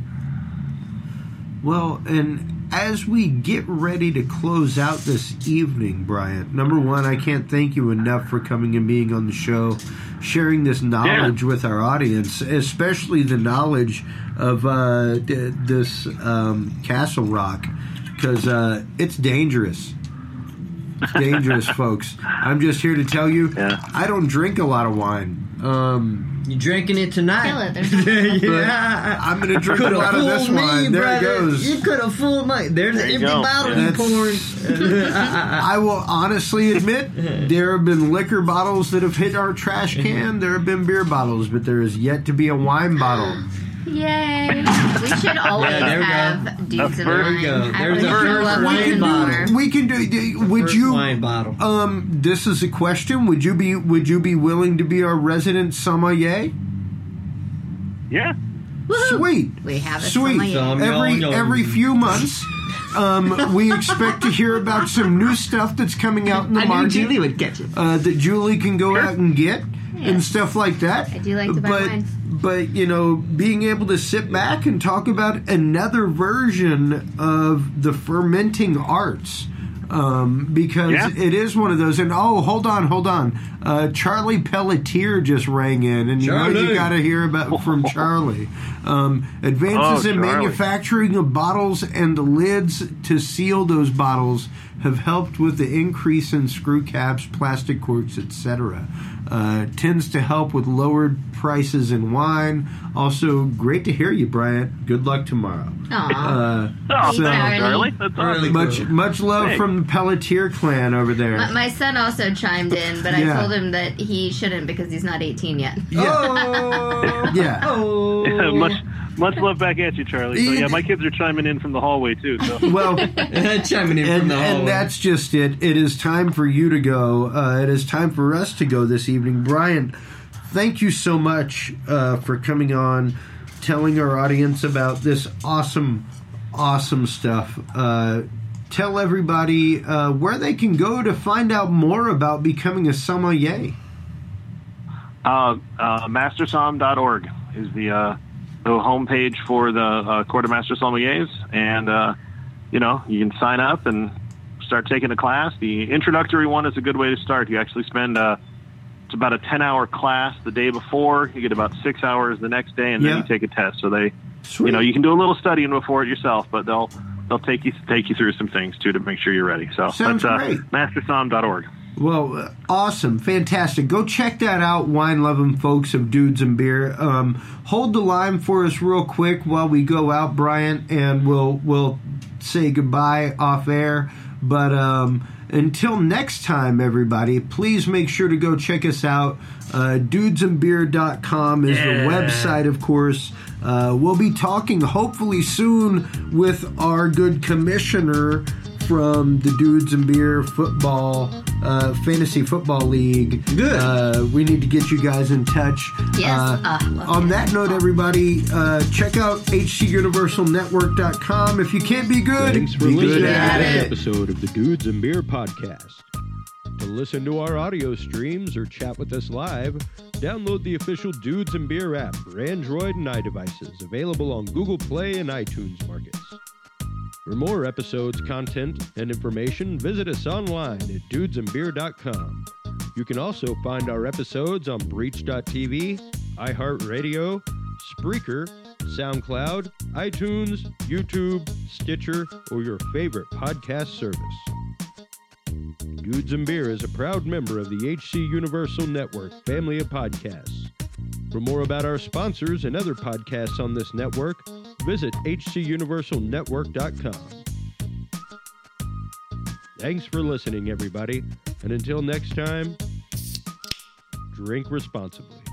Well, and as we get ready to close out this evening, Bryant, number one, I can't thank you enough for coming and being on the show, sharing this knowledge with our audience, especially the knowledge of uh, d- this um, Castle Rock, because uh, it's dangerous. It's dangerous, folks. I'm just here to tell you, Yeah. I don't drink a lot of wine. Um, You drinking it tonight? Kill it. There's nothing but yeah. I'm going to drink a Coulda lot of this fooled me, wine. There brother. it goes. You could have fooled me. There's There an you empty go. bottle Yeah. you poured. I will honestly admit there have been liquor bottles that have hit our trash can. There have been beer bottles, but there is yet to be a wine bottle. Yay! We should always Yeah, there we go. have dudes and There wine. we go. I There's would our fill first up wine even bottle. more. We can do. Would First you? wine bottle. Um, this is a question. Would you be? Would you be willing to be our resident sommelier? Yeah. Woohoo! Sweet. We have a Sweet. sommelier. Um, Every no, no. every few months, um, we expect to hear about some new stuff that's coming out in the I knew market. Julie would catch it. uh, that Julie can go out and get Yeah. and stuff like that. I do like to buy but, wine. But, you know, being able to sit back and talk about another version of the fermenting arts. Um, because Yeah. it is one of those. And, oh, hold on, hold on. Uh, Charlie Pelletier just rang in, and you know Charlie. you got to hear about from Charlie. Um, advances Oh, in Charlie. manufacturing of bottles and the lids to seal those bottles have helped with the increase in screw caps, plastic corks, et cetera. Uh, tends to help with lowered prices in wine. Also, great to hear you, Bryant. Good luck tomorrow. Aw. Uh, Oh, So- thanks, Charlie. That's Really awesome. much much love Hey. from the Pelletier clan over there. My, my son also chimed in, but Yeah. I told him that he shouldn't because he's not eighteen yet. Yeah, Oh. yeah. Oh. much much love back at you, Charlie. So yeah, my kids are chiming in from the hallway too. So Well, Chiming in from and, the hallway. and that's just it. It is time for you to go. Uh, it is time for us to go this evening. Brian, thank you so much uh, for coming on. telling our audience about this awesome, awesome stuff. Uh, tell everybody uh, where they can go to find out more about becoming a sommelier. Uh, uh, master somm dot org is the uh, the homepage for the uh, Court of Master Sommeliers, and uh, you know, you can sign up and start taking a class. The introductory one is a good way to start. You actually spend uh, it's about a ten hour class the day before. You get about six hours the next day, and Yeah. then you take a test. So they, Sweet. you know, you can do a little studying before it yourself, but they'll they'll take you take you through some things too to make sure you're ready. So Sounds that's uh, great. master somm dot org. Well, uh, awesome, fantastic. Go check that out, wine-loving folks of Dudes and Beer. Um, hold the line for us real quick while we go out, Brian, and we'll we'll say goodbye off air. But um, until next time, everybody, please make sure to go check us out. Uh, dudes and beer dot com is Yeah. the website, of course. Uh, we'll be talking hopefully soon with our good commissioner from the Dudes and Beer Football uh, Fantasy Football League. Good. Uh, we need to get you guys in touch. Yes. Uh, Uh, love on that. that note, everybody, uh, check out H C Universal Network dot com. If you can't be good, Thanks for be listening good to at this it. episode of the Dudes and Beer Podcast. To listen to our audio streams or chat with us live, download the official Dudes and Beer app for Android and iDevices, available on Google Play and iTunes markets. For more episodes, content, and information, visit us online at dudes and beer dot com. You can also find our episodes on breach dot t v, iHeartRadio, Spreaker, SoundCloud, iTunes, YouTube, Stitcher, or your favorite podcast service. Dudes and Beer is a proud member of the H C Universal Network family of podcasts. For more about our sponsors and other podcasts on this network, visit H C Universal Network dot com. Thanks for listening, everybody, and until next time, drink responsibly.